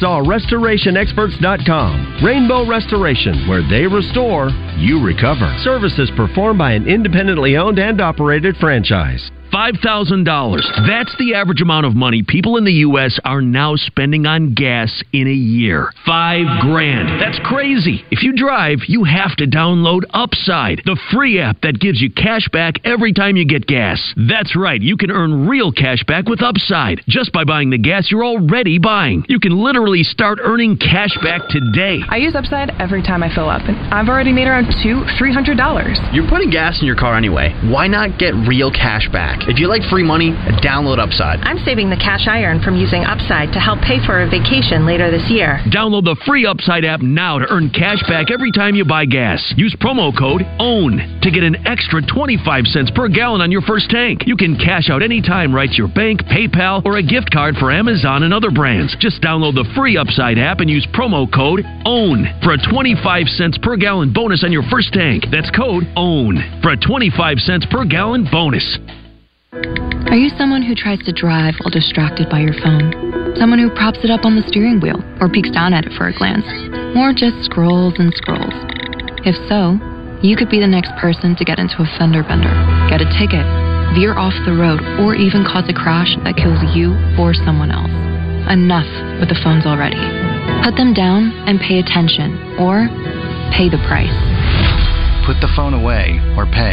Speaker 18: ArkansasRestorationExperts.com. Rainbow Restoration, where they restore, you recover. Services performed by an independently owned and operated franchise.
Speaker 1: $5,000. That's the average amount of money people in the U.S. are now spending on gas in a year. $5,000. That's crazy. If you drive, you have to download Upside, the free app that gives you cash back every time you get gas. That's right. You can earn real cash back with Upside just by buying the gas you're already buying. You can literally start earning cash back today.
Speaker 19: I use Upside every time I fill up, and I've already made around $200-$300.
Speaker 20: You're putting gas in your car anyway. Why not get real cash back? If you like free money, download Upside.
Speaker 21: I'm saving the cash I earn from using Upside to help pay for a vacation later this year.
Speaker 1: Download the free Upside app now to earn cash back every time you buy gas. Use promo code OWN to get an extra 25 cents per gallon on your first tank. You can cash out anytime right to your bank, PayPal, or a gift card for Amazon and other brands. Just download the free Upside app and use promo code OWN for a 25 cents per gallon bonus on your first tank. That's code OWN for a 25 cents per gallon bonus.
Speaker 22: Are you someone who tries to drive while distracted by your phone? Someone who props it up on the steering wheel or peeks down at it for a glance? Or just scrolls and scrolls? If so, you could be the next person to get into a fender bender, get a ticket, veer off the road, or even cause a crash that kills you or someone else. Enough with the phones already. Put them down and pay attention, or pay the price.
Speaker 23: Put the phone away or pay.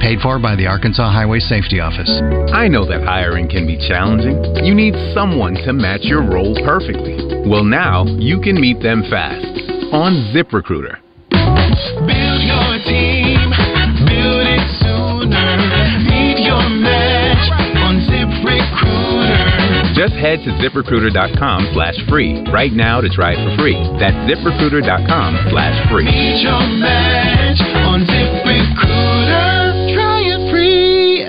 Speaker 3: Paid for by the Arkansas Highway Safety Office.
Speaker 10: I know that hiring can be challenging. You need someone to match your role perfectly. Well, now you can meet them fast on ZipRecruiter.
Speaker 11: Build your team, build it sooner. Meet your match on ZipRecruiter.
Speaker 10: Just head to ZipRecruiter.com/free right now to try it for free. That's ZipRecruiter.com/free.
Speaker 11: Meet your match on ZipRecruiter. Try it free.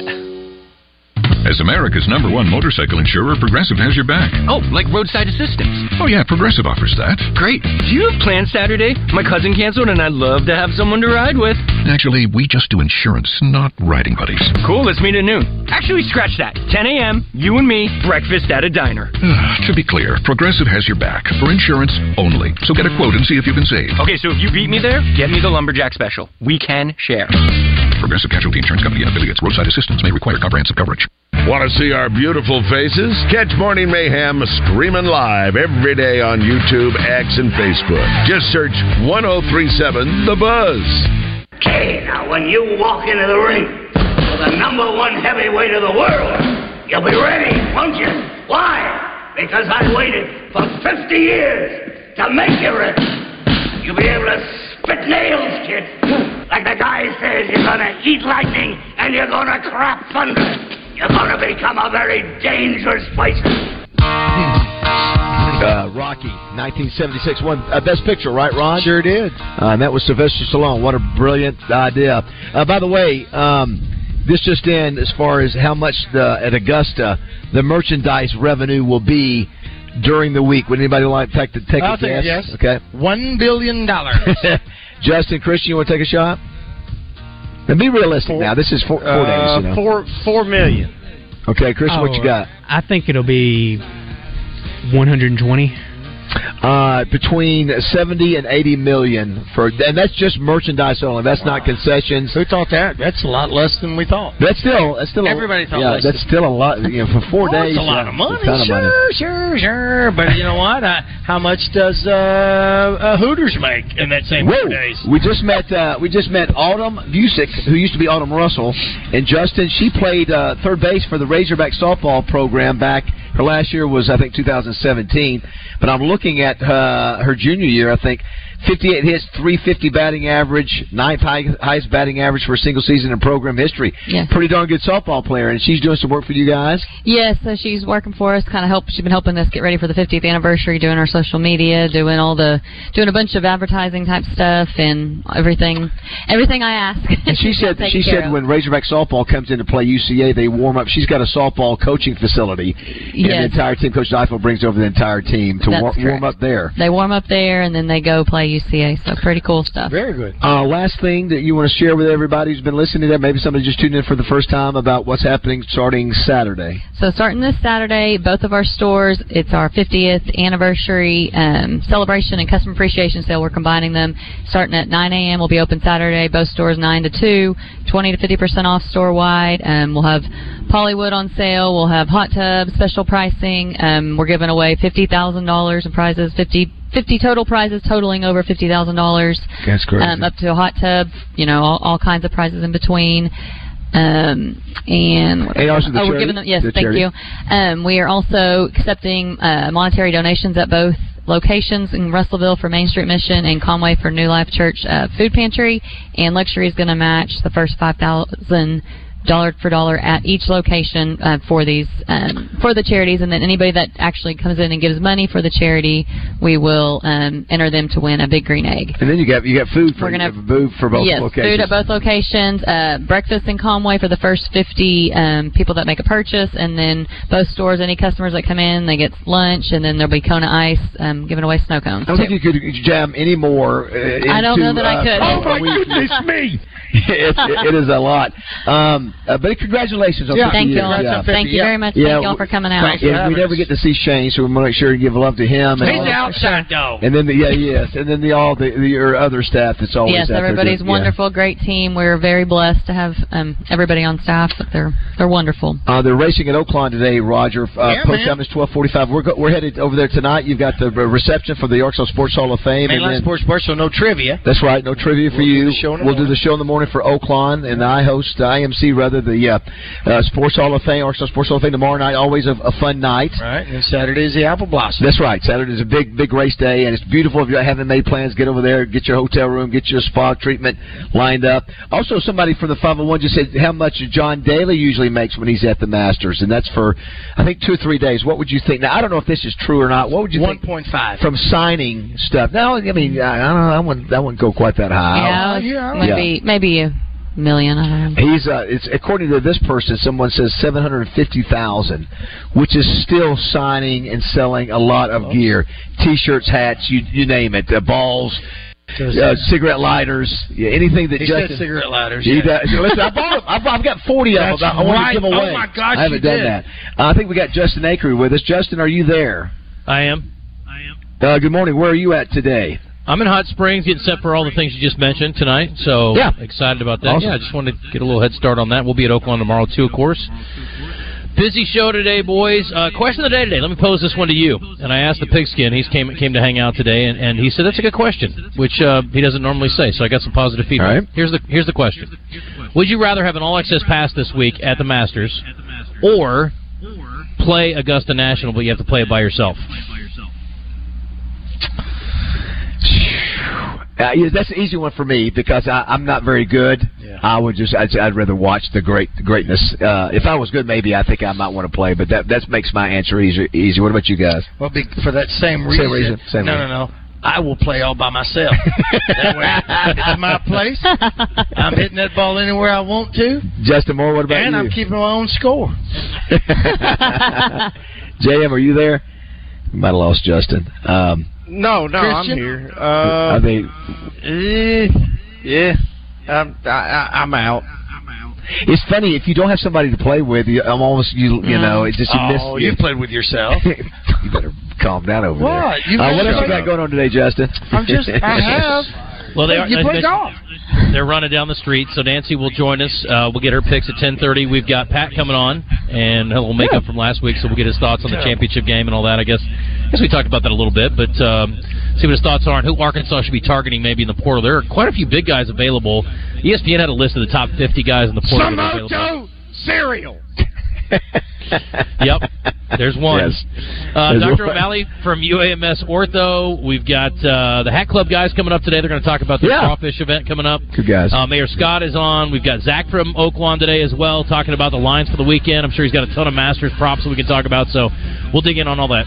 Speaker 23: As America's #1 motorcycle insurer, Progressive has your back.
Speaker 24: Oh, like roadside assistance.
Speaker 23: Oh yeah, Progressive offers that.
Speaker 24: Great. Do you have plans Saturday? My cousin canceled and I'd love to have someone to ride with.
Speaker 23: Actually, we just do insurance, not riding buddies.
Speaker 24: Cool, let's meet at noon. Actually, scratch that. 10 a.m., you and me, breakfast at a diner.
Speaker 23: To be clear, Progressive has your back for insurance only. So get a quote and see if you can save.
Speaker 24: Okay, so if you beat me there, get me the Lumberjack special. We can share.
Speaker 23: Progressive Casualty Insurance Company and affiliates. Roadside assistance may require comprehensive coverage.
Speaker 2: Want to see our beautiful faces? Catch Morning Mayhem streaming live every day on YouTube, X, and Facebook. Just search 1037 The Buzz.
Speaker 25: Okay, now when you walk into the ring with the #1 heavyweight of the world, you'll be ready, won't you? Why? Because I waited for 50 years to make you ready. You'll be able to spit nails, kid. Like the guy says, you're going to eat lightning and you're going to crap thunder. You're going to become a very dangerous person.
Speaker 4: Rocky, 1976, won Best Picture, right, Ron?
Speaker 5: Sure did.
Speaker 4: And that was Sylvester Stallone. What a brilliant idea. By the way, this just in, as far as how much at Augusta the merchandise revenue will be during the week. Would anybody like to take a guess?
Speaker 5: Yes.
Speaker 4: Okay.
Speaker 5: $1 billion.
Speaker 4: Justin, Christian, you want to take a shot? Now be realistic now. This is 4 days. You know.
Speaker 8: $4 million.
Speaker 4: Okay, Christian, what you got?
Speaker 17: I think it'll be 120.
Speaker 4: Between 70 and 80 million and that's just merchandise only. That's not concessions.
Speaker 5: Who thought that? That's a lot less than we thought.
Speaker 4: That's still
Speaker 5: everybody thought.
Speaker 4: Yeah, that's still a lot. You know, for 4 days.
Speaker 5: That's a lot of money.
Speaker 4: Sure.
Speaker 5: But you know what? How much does Hooters make in that same 4 days?
Speaker 4: We just met Autumn Busick, who used to be Autumn Russell, and Justin. She played third base for the Razorback softball program back. Her last year was, I think, 2017. But I'm looking at her junior year, I think. 58 hits, 350 batting average, 9th highest batting average for a single season in program history.
Speaker 6: Yeah.
Speaker 4: Pretty darn good softball player, and she's doing some work for you guys?
Speaker 6: Yes, so she's working for us, she's been helping us get ready for the 50th anniversary, doing our social media, doing a bunch of advertising type stuff and everything I ask.
Speaker 4: And she said when Razorback softball comes into play, UCA, they warm up. She's got a softball coaching facility, and the entire team, Coach Eifel brings over the entire team to warm up there.
Speaker 6: They warm up there, and then they go play UCA, so pretty cool stuff.
Speaker 5: Very good.
Speaker 4: Last thing that you want to share with everybody who's been listening to that, maybe somebody just tuned in for the first time, about what's happening starting Saturday.
Speaker 6: So starting this Saturday, both of our stores, it's our 50th anniversary celebration and customer appreciation sale. We're combining them. Starting at 9 a.m. We'll be open Saturday. Both stores 9 to 2, 20 to 50% off store-wide. We'll have Pollywood on sale. We'll have hot tubs, special pricing. We're giving away $50,000 in prizes, 50 total prizes totaling over $50,000.
Speaker 4: That's great.
Speaker 6: Up to a hot tub, all kinds of prizes in between. And we're giving them, yes, thank you. We are also accepting monetary donations at both locations in Russellville for Main Street Mission and Conway for New Life Church Food Pantry. And Luxury is going to match the first $5,000 dollar for dollar at each location for these for the charities, and then anybody that actually comes in and gives money for the charity, we will enter them to win a Big Green Egg.
Speaker 4: And then you got food for both
Speaker 6: yes,
Speaker 4: locations.
Speaker 6: Food at both locations. Breakfast in Conway for the first 50 people that make a purchase, and then both stores, any customers that come in, they get lunch, and then there'll be Kona Ice giving away snow cones.
Speaker 4: I don't think you could jam any more.
Speaker 6: I don't know that I could.
Speaker 4: Oh my goodness me! It is a lot. But congratulations on 50
Speaker 6: thank
Speaker 4: years.
Speaker 6: you.
Speaker 4: Yeah.
Speaker 6: Thank you very much. Thank you all for coming out.
Speaker 4: Yeah, we never get to see Shane, so we want to make sure you give love to him.
Speaker 5: He's the outside dog.
Speaker 4: And then and then your other staff that's always out there.
Speaker 6: Yes, everybody's wonderful, great team. We're very blessed to have everybody on staff. They're wonderful.
Speaker 4: They're racing at Oaklawn today, Roger. Post time is 12:45. We're headed over there tonight. You've got the reception for the Arkansas Sports Hall of Fame.
Speaker 5: Mainline Sports Bar, so no trivia.
Speaker 4: That's right, no trivia for you. We'll do the show in the morning. morning for Oaklawn, and I host IMC, the Sports Hall of Fame, Arkansas Sports Hall of Fame tomorrow night. Always a fun night.
Speaker 5: Right, and Saturday is the Apple Blossom.
Speaker 4: That's right. Saturday is a big race day, and it's beautiful. If you haven't made plans, get over there, get your hotel room, get your spa treatment lined up. Also, somebody from the 501 just said how much John Daly usually makes when he's at the Masters, and that's for, I think, 2 or 3 days. What would you think? Now, I don't know if this is true or not. What would you think?
Speaker 5: 1.5
Speaker 4: from signing stuff. No, I mean, I wouldn't go quite that high.
Speaker 6: Maybe $1 million. I don't know.
Speaker 4: He's it's according to this person. Someone says $750,000, which is still signing and selling a lot of gear, T-shirts, hats, you name it, balls. Cigarette lighters, anything that
Speaker 5: he
Speaker 4: Justin
Speaker 5: said cigarette lighters.
Speaker 4: Listen, I bought them. I've got 40 of them. I want to give away.
Speaker 5: Oh my gosh,
Speaker 4: I haven't done that. I think we got Justin Akery with us. Justin, are you there?
Speaker 12: I am.
Speaker 4: Good morning. Where are you at today?
Speaker 12: I'm in Hot Springs, getting set for all the things you just mentioned tonight. So excited about that.
Speaker 4: Awesome.
Speaker 12: Yeah, I just wanted to get a little head start on that. We'll be at Oaklawn tomorrow too, of course. Busy show today, boys. Question of the day today. Let me pose this one to you. And I asked the Pigskin. He came to hang out today, and he said that's a good question, which he doesn't normally say. So I got some positive feedback.
Speaker 4: All right.
Speaker 12: Here's the question: would you rather have an all-access pass this week at the Masters, or play Augusta National, but you have to play it by yourself?
Speaker 4: That's an easy one for me because I'm not very good. Yeah. I'd rather watch the greatness. If I was good, maybe I think I might want to play, but that makes my answer easy. What about you guys?
Speaker 5: Well, for that same reason. No. I will play all by myself. That way, it's my place. I'm hitting that ball anywhere I want to.
Speaker 4: Justin Moore, what about you?
Speaker 5: And I'm keeping my own score.
Speaker 4: JM, are you there? We might have lost Justin.
Speaker 8: No,
Speaker 5: Christian?
Speaker 8: I'm here. I'm out.
Speaker 4: It's funny if you don't have somebody to play with. You know, it's just you miss.
Speaker 5: Oh, you played with yourself.
Speaker 4: You better calm down over there.
Speaker 5: What?
Speaker 4: What else you got going on today, Justin?
Speaker 5: I have.
Speaker 12: Well,
Speaker 5: you play golf.
Speaker 12: They're running down the street, so Nancy will join us. We'll get her picks at 10:30. We've got Pat coming on, and he'll make up from last week, so we'll get his thoughts on the championship game and all that. I guess we talked about that a little bit, but see what his thoughts are on who Arkansas should be targeting maybe in the portal. There are quite a few big guys available. ESPN had a list of the top 50 guys in the portal.
Speaker 5: Samoto cereal.
Speaker 12: Yep, there's one.
Speaker 4: Yes.
Speaker 12: Dr. O'Malley from UAMS Ortho. We've got the Hat Club guys coming up today. They're going to talk about their crawfish event coming up.
Speaker 4: Good guys.
Speaker 12: Mayor Scott is on. We've got Zach from Oaklawn today as well, talking about the lines for the weekend. I'm sure he's got a ton of Masters props that we can talk about, so we'll dig in on all that.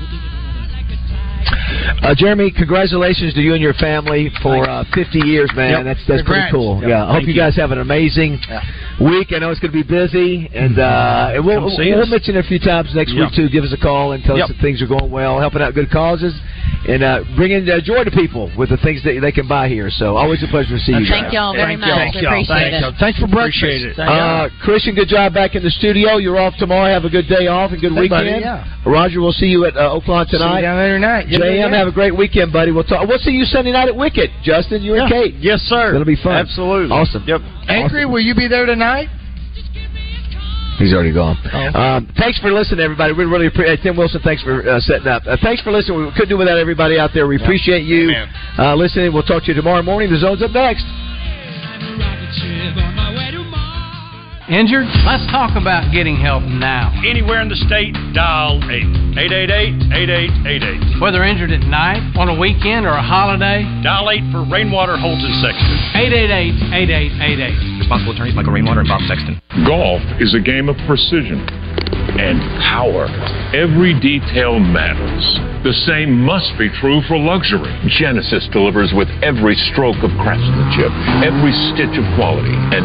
Speaker 4: Jeremy, congratulations to you and your family for 50 years, man. Yep. That's pretty cool.
Speaker 12: Yep.
Speaker 4: Yeah, I hope you guys have an amazing week. I know it's going to be busy, and we'll mention it a few times next week, too. Give us a call and tell us that things are going well, helping out good causes, and bringing joy to people with the things that they can buy here. So always a pleasure to see you.
Speaker 6: Thank y'all very much. Appreciate it.
Speaker 5: Thanks for breakfast.
Speaker 4: Christian, good job back in the studio. You're off tomorrow. Have a good day off and good weekend. Roger, we'll see you at Oaklawn tonight.
Speaker 5: See you down there tonight.
Speaker 4: JM, have a great weekend, buddy. We'll see you Sunday night at Wicket. Justin, you and Kate.
Speaker 8: Yes, sir.
Speaker 4: It'll be fun.
Speaker 8: Absolutely.
Speaker 4: Awesome.
Speaker 8: Yep.
Speaker 5: Akery, will you be there tonight?
Speaker 4: He's already gone. Thanks for listening, everybody. We really appreciate Tim Wilson, thanks for setting up. Thanks for listening. We couldn't do without everybody out there. We appreciate you listening. We'll talk to you tomorrow morning. The Zone's up next.
Speaker 13: Injured? Let's talk about getting help now.
Speaker 14: Anywhere in the state, dial 888-8888.
Speaker 13: Whether injured at night, on a weekend, or a holiday,
Speaker 14: dial 8 for Rainwater Holton Sexton.
Speaker 13: 888-8888.
Speaker 14: Responsible attorneys Michael Rainwater and Bob Sexton.
Speaker 15: Golf is a game of precision and power. Every detail matters. The same must be true for luxury. Genesis delivers with every stroke of craftsmanship, every stitch of quality, and